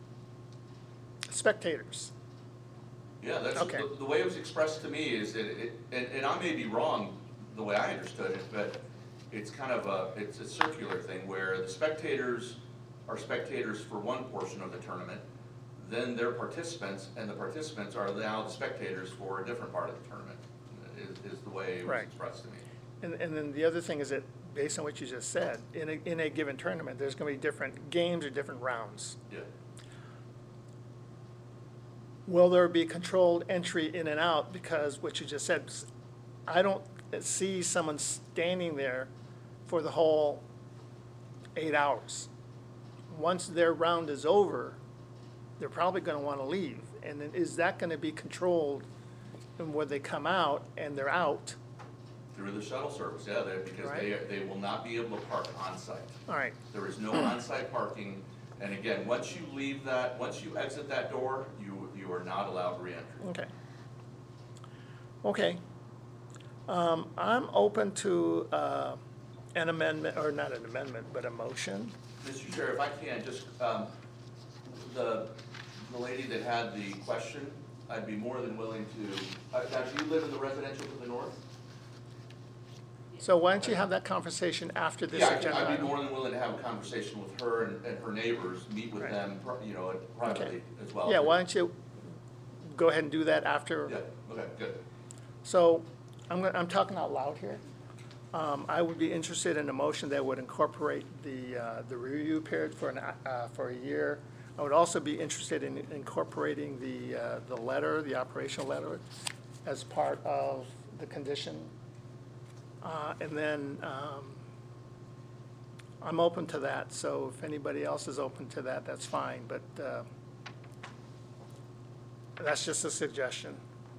spectators? Yeah, that's, Okay. the, the way it was expressed to me is that it, and, and I may be wrong the way I understood it, but it's kind of a, it's a circular thing where the spectators are spectators for one portion of the tournament, then they're participants, and the participants are now the spectators for a different part of the tournament, is, is the way it was Right. expressed to me. And, and then the other thing is that, based on what you just said, in a, in a given tournament, there's gonna be different games or different rounds. Yeah. Will there be controlled entry in and out? Because what you just said, I don't see someone standing there for the whole eight hours. Once their round is over, they're probably gonna wanna leave. And then is that gonna be controlled in where they come out and they're out? Through the shuttle service, yeah, they, because Right. they, they will not be able to park on-site. All right, There is no on-site parking, and again, once you leave that, once you exit that door, you, you are not allowed re-entry. okay. Okay. Um, I'm open to, uh, an amendment, or not an amendment, but a motion. Mister Chair, if I can, just, um, the, the lady that had the question, I'd be more than willing to, uh, now, do you live in the residential to the north? So why don't you have that conversation after this Yeah, I- agenda I'd be item? more than willing to have a conversation with her and, and her neighbors, meet with Right. them, pri- you know, privately as well. Yeah, why don't you go ahead and do that after? Yeah, okay, good. So, I'm, gonna- I'm talking out loud here. Um, I would be interested in a motion that would incorporate the, uh, the review period for an, uh, for a year. I would also be interested in incorporating the, uh, the letter, the operational letter, as part of the condition. Uh, and then, um, I'm open to that, so if anybody else is open to that, that's fine, but, uh, that's just a suggestion.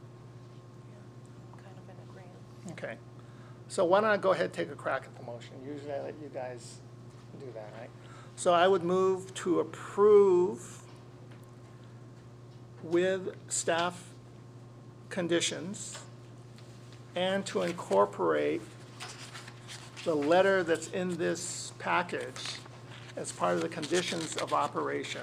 Kind of in agreement. Okay. So why don't I go ahead and take a crack at the motion? Usually I let you guys do that, right? So I would move to approve with staff conditions and to incorporate the letter that's in this package as part of the conditions of operation.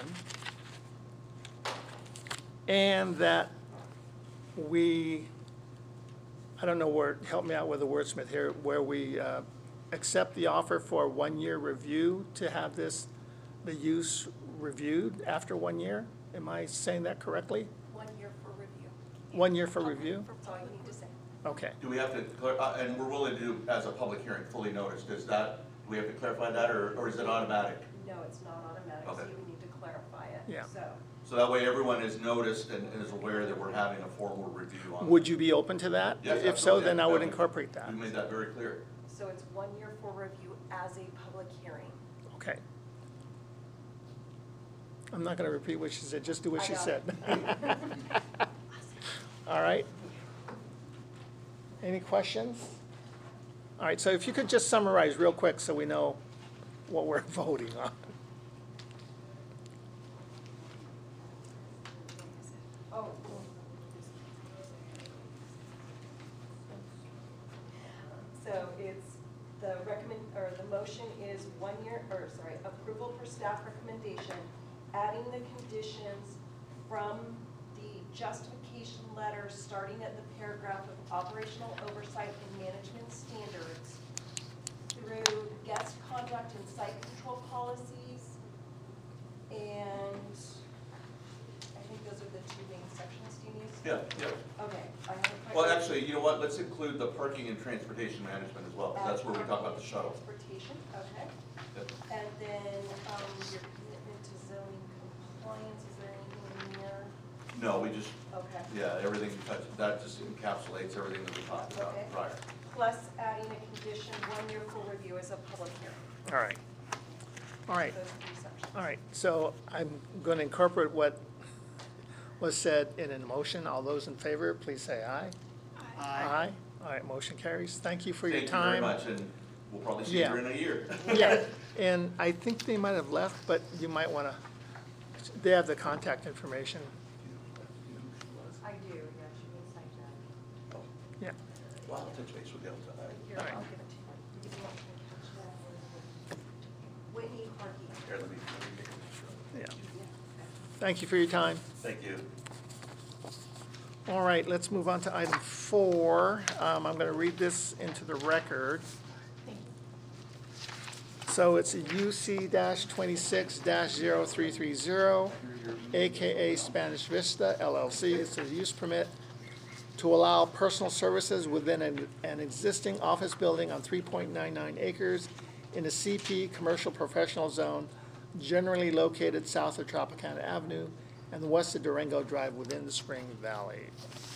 And that we, I don't know where, help me out with the wordsmith here, where we uh, accept the offer for a one-year review to have this, the use reviewed after one year? Am I saying that correctly? One year for review. One year for review? That's all you need to say. Okay. Do we have to, clar- uh, and we're willing to do as a public hearing, fully noticed, is that, do we have to clarify that, or, or is it automatic? No, it's not automatic, so Okay. you would need to clarify it. Yeah. So, So that way everyone is noticed and and is aware that we're having a formal review on it. Would you be open to that? Yes, If so, absolutely. then I That would would- incorporate that. We made that very clear. so it's one year for review as a public hearing. Okay. I'm not going to repeat what she said, just do what I she got said. it. All right. Any questions? All right, so if you could just summarize real quick so we know what we're voting on. Oh. So it's, the recommend, or the motion is one year, or sorry, approval for staff recommendation, adding the conditions from the justification letter, starting at the paragraph of operational oversight and management standards through guest conduct and site control policies. And I think those are the two main sections, Denise? Yeah, yeah. Okay, I have a question. Well, actually, you know what, let's include the parking and transportation management as well, 'cause that's where we talk about the shuttle. Transportation, okay. Yep. And then, um, your commitment to zoning compliance, is there anything in there? No, we just, Okay. yeah, everything, that- that just encapsulates everything that we talked about Okay. prior. Plus adding a condition, one year for review as a public hearing. All right. All right. Those three sections. All right, so I'm going to incorporate what was said in a motion. All those in favor, please say aye. Aye. All right, motion carries. Thank you for your Thank you very time. much, and we'll probably see Yeah. you in a year. Yeah, and I think they might have left, but you might want to, they have the contact information. I do, yeah, she will cite that. Yeah, Well, I'll touch base with you outside. Here, All right. I'll give it to you. You want me to catch that? Whitney Harkey. Here, let me, let me make yeah. Thank you for your time. Thank you. All right, let's move on to item four. Um, I'm going to read this into the record. So it's U C twenty-six dash zero three three zero, AKA Spanish Vista L L C. It's a use permit to allow personal services within an, an existing office building on three point nine nine acres in a C P Commercial Professional Zone, generally located south of Tropicana Avenue and west of Durango Drive within the Spring Valley.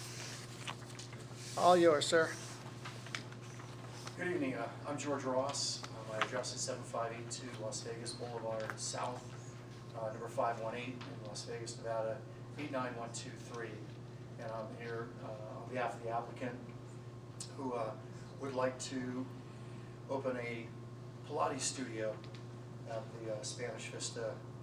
All yours, sir. Good evening, uh, I'm George Ross. Uh, My address is seven five eight two Las Vegas Boulevard South, uh, number five one eight in Las Vegas, Nevada, eight nine one two three. And I'm here uh, on behalf of the applicant who uh, would like to open a Pilates studio at the uh, Spanish Vista,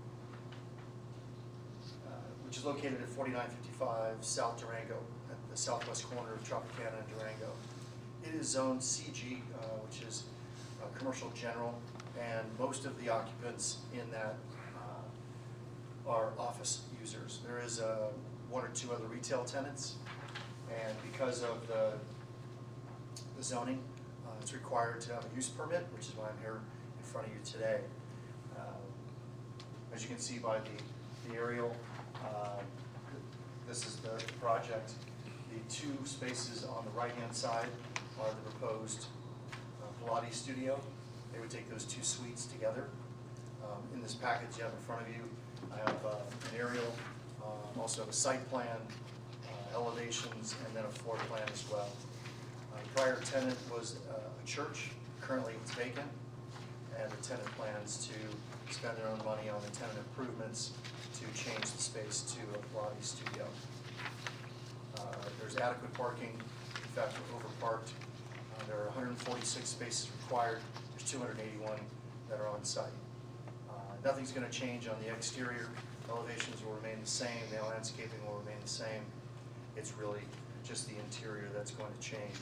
uh, which is located at forty-nine fifty-five South Durango, at the southwest corner of Tropicana and Durango. It is zoned C G, uh, which is uh, commercial general, and most of the occupants in that uh, are office users. There is uh, one or two other retail tenants, and because of the, the zoning, uh, It's required to have a use permit, which is why I'm here in front of you today. Um, As you can see by the, the aerial, uh, this is the project. The two spaces on the right-hand side are the proposed uh, Pilates studio. They would take those two suites together. Um, In this package you have in front of you, I have uh, an aerial, uh, also a site plan, uh, elevations, and then a floor plan as well. Uh, Prior tenant was uh, a church, currently it's vacant, and the tenant plans to spend their own money on the tenant improvements to change the space to a Pilates studio. Uh, There's adequate parking, in fact, we're overparked. Uh, There are one hundred forty-six spaces required, there's two hundred eighty-one that are on site. Uh, Nothing's going to change on the exterior, elevations will remain the same, the landscaping will remain the same. It's really just the interior that's going to change.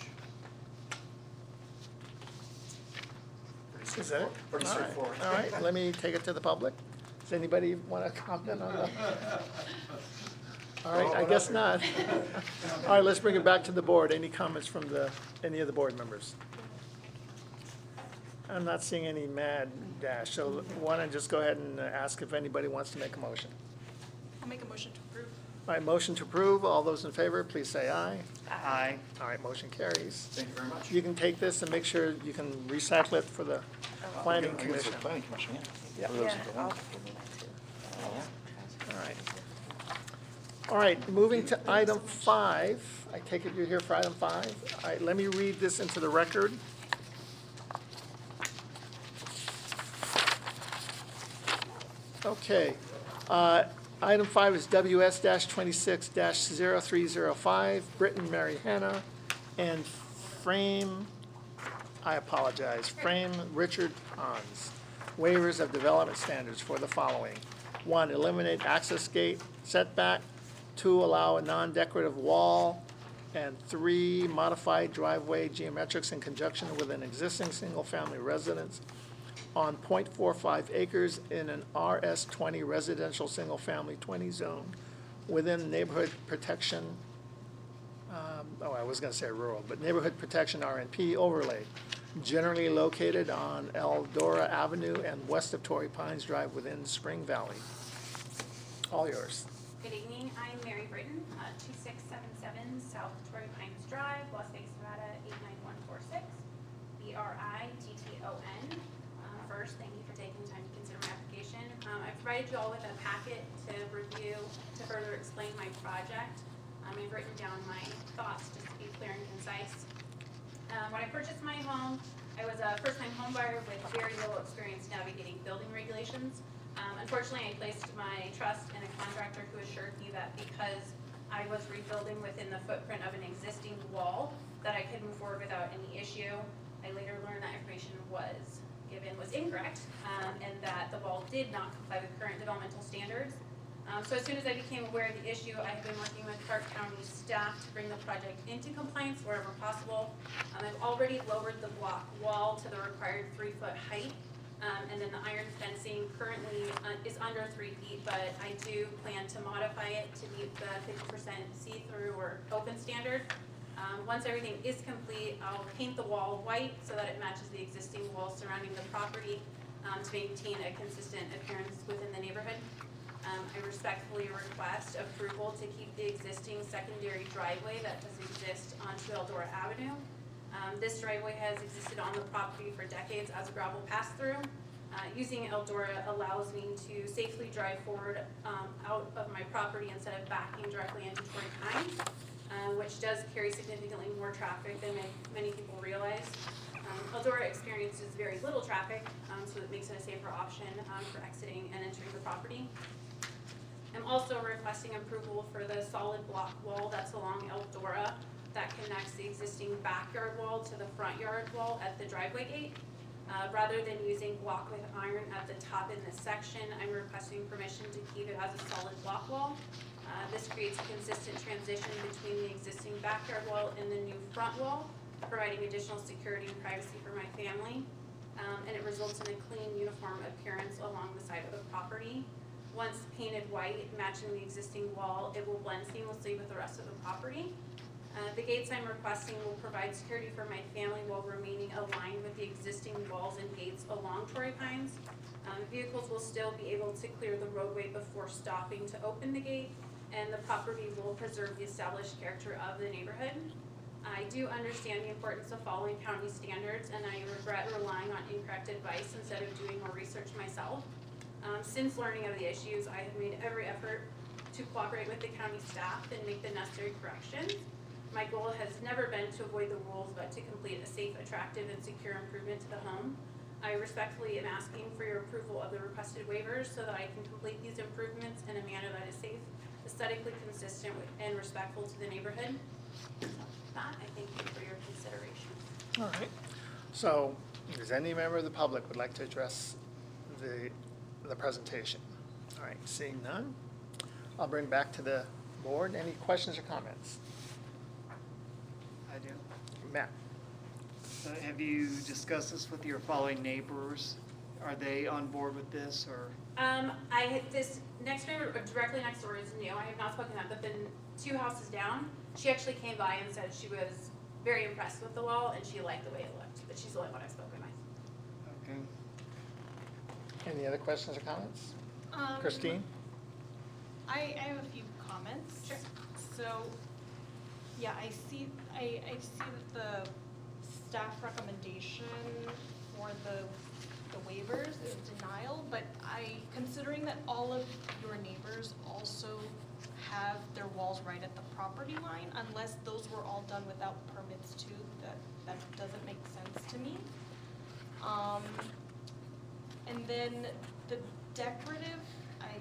Pretty Is that it? straightforward. Pretty All right. straightforward. All right, let me take it to the public. Does anybody want to comment on that? All right, I guess not. All right, let's bring it back to the board. Any comments from the, any of the board members? I'm not seeing any mad dash, so why don't I just go ahead and uh, ask if anybody wants to make a motion? I'll make a motion to approve. All right, motion to approve. All those in favor, please say aye. Aye. All right, motion carries. Thank you very much. You can take this and make sure you can recycle it for the planning commission. Planning commission, yeah. Yeah. Yeah, I'll give me that too. All right. All right, moving to item five. I take it you're here for item five. All right, let me read this into the record. Okay. Uh, Item five is W S twenty-six zero three zero five, Britton Mary Hannah, and Frame, I apologize, Frame Richard Pons. Waivers of development standards for the following. One, eliminate access gate setback. Two, allow a non-decorative wall. And three, modified driveway geometrics in conjunction with an existing single-family residence on point four five acres in an R S twenty residential single-family twenty zone within neighborhood protection, um, oh, I was gonna say rural, but neighborhood protection R N P overlay, generally located on Eldora Avenue and west of Torrey Pines Drive within Spring Valley. All yours. Good evening, I'm Mary Britton, uh, two six seven seven South Torrey Pines Drive, Las Vegas, Nevada, eight nine one four six, B R I T T O N. First, thank you for taking time to consider my application. Um, I provided you all with a packet to review to further explain my project. Um, I've written down my thoughts just to be clear and concise. Um, when I purchased my home, I was a first-time homebuyer with very little experience navigating building regulations. Um, unfortunately, I placed my trust in a contractor who assured me that because I was rebuilding within the footprint of an existing wall, that I could move forward without any issue. I later learned that information was given was incorrect, um, and that the wall did not comply with current developmental standards. Um, so as soon as I became aware of the issue, I have been working with Clark County staff to bring the project into compliance wherever possible. Um, I've already lowered the block wall to the required three-foot height, um, and then the iron fencing currently uh, is under three feet, but I do plan to modify it to meet the fifty percent see-through or open standard. Um, once everything is complete, I'll paint the wall white so that it matches the existing walls surrounding the property um, to maintain a consistent appearance within the neighborhood. Um, I respectfully request approval to keep the existing secondary driveway that does exist onto Eldora Avenue. Um, this driveway has existed on the property for decades as a gravel pass-through. Uh, using Eldora allows me to safely drive forward um, out of my property instead of backing directly into Torrey Pines. Uh, which does carry significantly more traffic than many, many people realize. Um, Eldora experiences very little traffic, um, so it makes it a safer option um, for exiting and entering the property. I'm also requesting approval for the solid block wall that's along Eldora that connects the existing backyard wall to the front yard wall at the driveway gate. Uh, rather than using block with iron at the top in this section, I'm requesting permission to keep it as a solid block wall. Uh, this creates a consistent transition between the existing backyard wall and the new front wall, providing additional security and privacy for my family. Um, and it results in a clean, uniform appearance along the side of the property. Once painted white, matching the existing wall, it will blend seamlessly with the rest of the property. Uh, The gates I'm requesting will provide security for my family while remaining aligned with the existing walls and gates along Torrey Pines. Um, Vehicles will still be able to clear the roadway before stopping to open the gate, and the property will preserve the established character of the neighborhood. I do understand the importance of following county standards, and I regret relying on incorrect advice instead of doing more research myself. Um, Since learning of the issues, I have made every effort to cooperate with the county staff and make the necessary corrections. My goal has never been to avoid the rules, but to complete a safe, attractive, and secure improvement to the home. I respectfully am asking for your approval of the requested waivers so that I can complete these improvements in a manner that is safe, aesthetically consistent with, and respectful to the neighborhood. So with that, I thank you for your consideration. All right. So, does any member of the public would like to address the, the presentation? All right, seeing none, I'll bring back to the board. Any questions or comments? I do. Matt? So have you discussed this with your following neighbors? Are they on board with this, or? Um, I had this next neighbor, uh, directly next door is new. I have not spoken to them, but then two houses down, she actually came by and said she was very impressed with the wall and she liked the way it looked, but she's the only one I've spoken with. Okay. Any other questions or comments? Um, Christine? I, I have a few comments. Sure. So, yeah, I see, I, I see that the staff recommendation for the, the waivers is denial, but I, considering that all of your neighbors also have their walls right at the property line, unless those were all done without permits too, that, that doesn't make sense to me. Um, and then the decorative, I,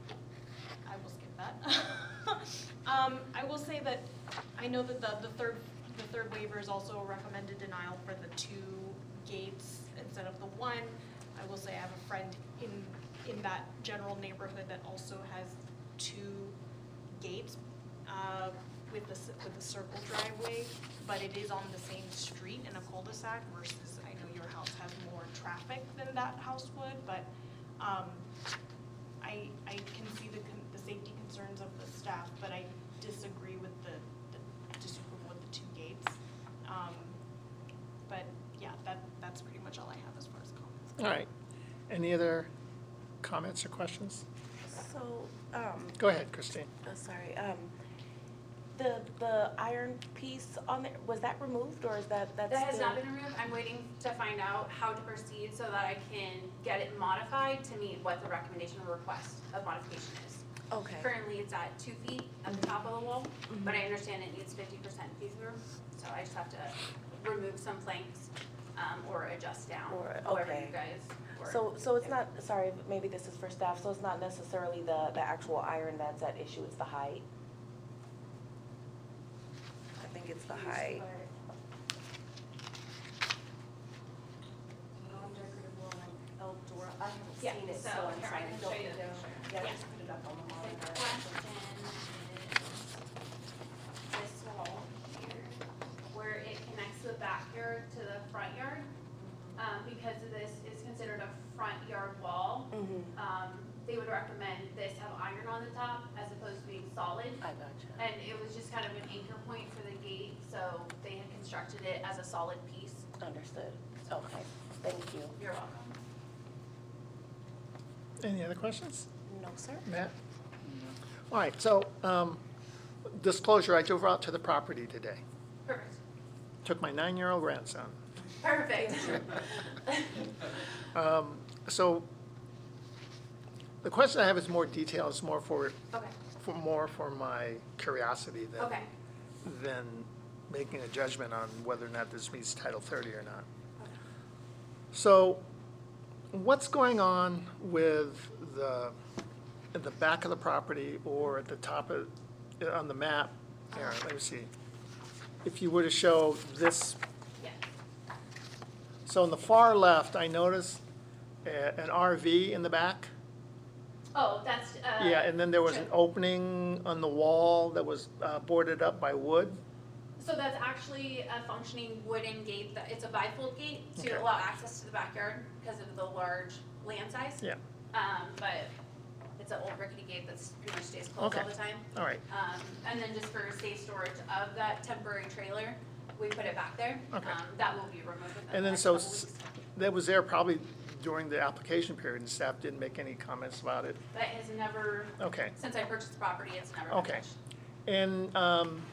I will skip that. um, I will say that I know that the, the third, the third waiver is also a recommended denial for the two gates instead of the one. I will say I have a friend in, in that general neighborhood that also has two gates, uh, with the, c- with the circle driveway, but it is on the same street in a cul-de-sac versus I know your house has more traffic than that house would, but, um, I, I can see the, con- the safety concerns of the staff, but I disagree with the, the disapproval with the two gates. Um, but yeah, that, that's pretty much all I have as far as comments. All right. Any other comments or questions? So, um, Go ahead, Christine. oh, sorry, um, the, the iron piece on there, was that removed or is that, that's That has still- not been removed. I'm waiting to find out how to proceed so that I can get it modified to meet what the recommendation or request of modification is. Okay, Currently, it's at two feet at the top of the wall, but I understand it needs fifty percent fees-through, so I just have to remove some planks, um, or adjust down, Or- however okay. you guys work. so, so it's not, sorry, maybe this is for staff, so it's not necessarily the, the actual iron that's at issue, it's the height? I think it's the height. Non-decorative wall on Eldora, I haven't Yeah, seen it, so so I'm here, I trying can to show don't you the know. picture. Yeah, Yeah. just put it up on the The monitor. question is this wall here, where it connects the backyard to the front yard. Um, because of this is considered a front yard wall, Mm-hmm, um, they would recommend this have iron on the top as opposed to being solid. I gotcha. And it was just kind of an anchor point for the gate, so they had constructed it as a solid piece. Understood, okay, thank you. You're welcome. Any other questions? No, sir? Matt? All right, so um, disclosure, I drove out to the property today. Perfect. Took my nine-year-old grandson. Perfect. Um, So the question I have is more detailed, it's more for, Okay, for more for my curiosity than, okay. than making a judgment on whether or not this meets Title thirty or not. So what's going on with the, at the back of the property or at the top of, on the map? Here, let me see. If you were to show this, Yeah. so on the far left, I noticed a- an R V in the back. Oh, that's, uh. Yeah, and then there was sure. an opening on the wall that was uh, boarded up by wood. So that's actually a functioning wooden gate, that, it's a bifold gate Okay. to allow access to the backyard because of the large land size. Yeah. Um, but it's an old rickety gate that's pretty much stays closed all Okay. the time. All right, Um, and then just for safe storage of that temporary trailer, we put it back there. Okay. Um, that will be removed within the and then next so, couple s- weeks. that was there probably during the application period, and staff didn't make any comments about it? That has never, Okay. since I purchased the property, it's never been Okay. touched. And um,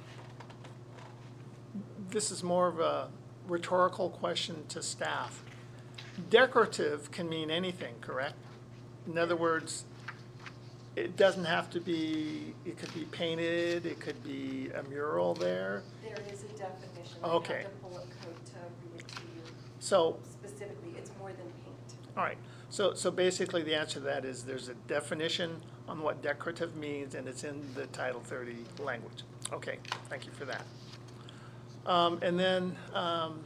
this is more of a rhetorical question to staff. Decorative can mean anything, correct? In other words, it doesn't have to be, it could be painted, it could be a mural there. There is a definition. Okay. I have to pull up code to read it to you So, specifically. It's more than paint. all right, so, so basically the answer to that is there's a definition on what decorative means, and it's in the Title thirty language. Okay, thank you for that. Um, and then, um,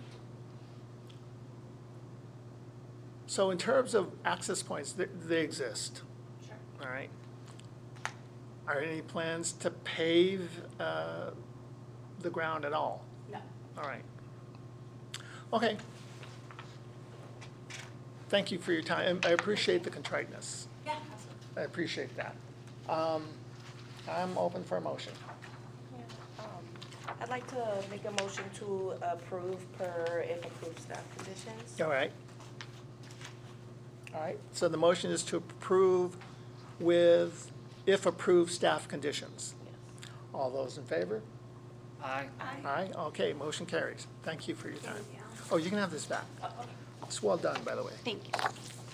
so in terms of access points, they, they exist, Sure. all right? Are any plans to pave, uh, the ground at all? No. All right. Okay. Thank you for your time. I appreciate the contriteness. Yeah, absolutely. I appreciate that. Um, I'm open for a motion. Um, I'd like to make a motion to approve per if approved staff conditions. All right. All right, so the motion is to approve with, if approved, staff conditions. Yes. All those in favor? Aye. Aye, okay, motion carries. Thank you for your time. Thank you. Oh, you can have this back. Oh, okay. It's well done, by the way. Thank you.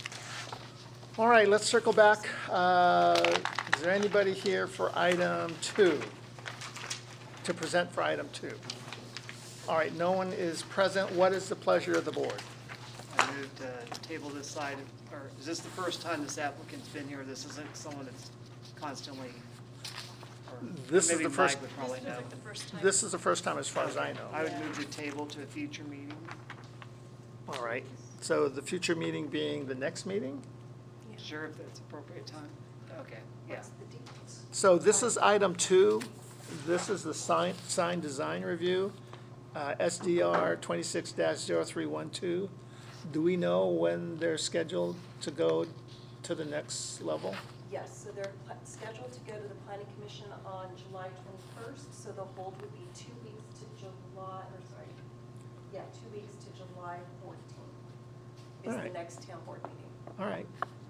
All right, let's circle back. Uh, Is there anybody here for item two? To present for item two? All right, no one is present. What is the pleasure of the board? I moved to table this side, or is this the first time this applicant's been here? This isn't someone that's constantly, or This is maybe the first- Mike would probably know. The first time. This is the first time, as far as I know. I would move to table to a future meeting. All right, so the future meeting being the next meeting? Sure, if that's appropriate time. Okay, yeah. What's the details? So this is item two. This is the sign, sign design review, uh, S D R twenty-six dash zero three one two. Do we know when they're scheduled to go to the next level? Yes, so they're pla- scheduled to go to the planning commission on July twenty-first, so the hold would be two weeks to July, or sorry, yeah, two weeks to July fourteenth is the Alright. next town board meeting. All right.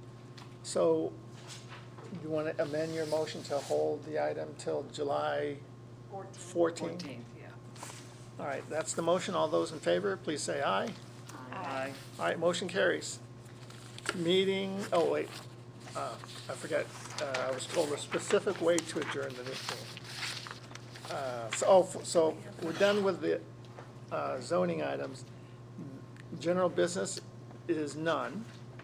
So you want to amend your motion to hold the item till July Fourteenth. fourteenth? Fourteenth, yeah. All right, that's the motion. All those in favor, please say aye. Aye. All right, motion carries. Meeting, oh, wait, uh, I forgot, uh, I was told a specific way to adjourn the meeting. Uh, so, oh, f- so we're done with the uh, zoning items. General business is none.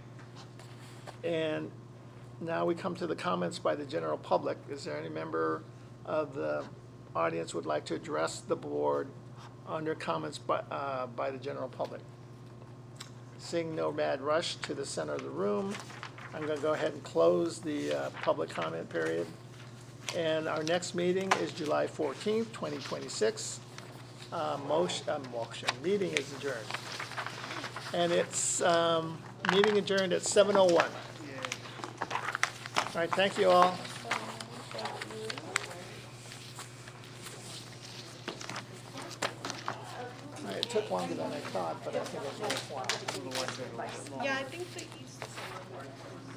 And now we come to the comments by the general public. Is there any member of the audience would like to address the board under comments by, uh, by the general public? Seeing no mad rush to the center of the room, I'm going to go ahead and close the uh, public comment period. And our next meeting is July fourteenth, twenty twenty-six. Uh, Motion, uh, motion, meeting is adjourned. And it's, um, meeting adjourned at seven oh one. Yeah. All right, thank you all. All right, it took longer than I thought, but I think it was worthwhile. Yeah, I think the east summer work.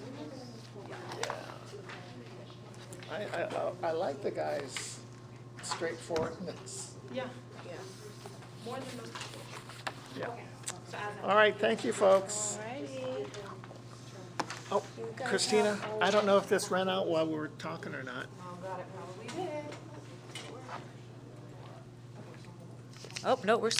I, I, I like the guy's straightforwardness. Yeah. Yeah. More than most people. Yeah. So as All right, thank you, folks. Alrighty. Oh, Christina, I don't know if this ran out while we were talking or not. Oh, God, it probably did. Oh, no, we're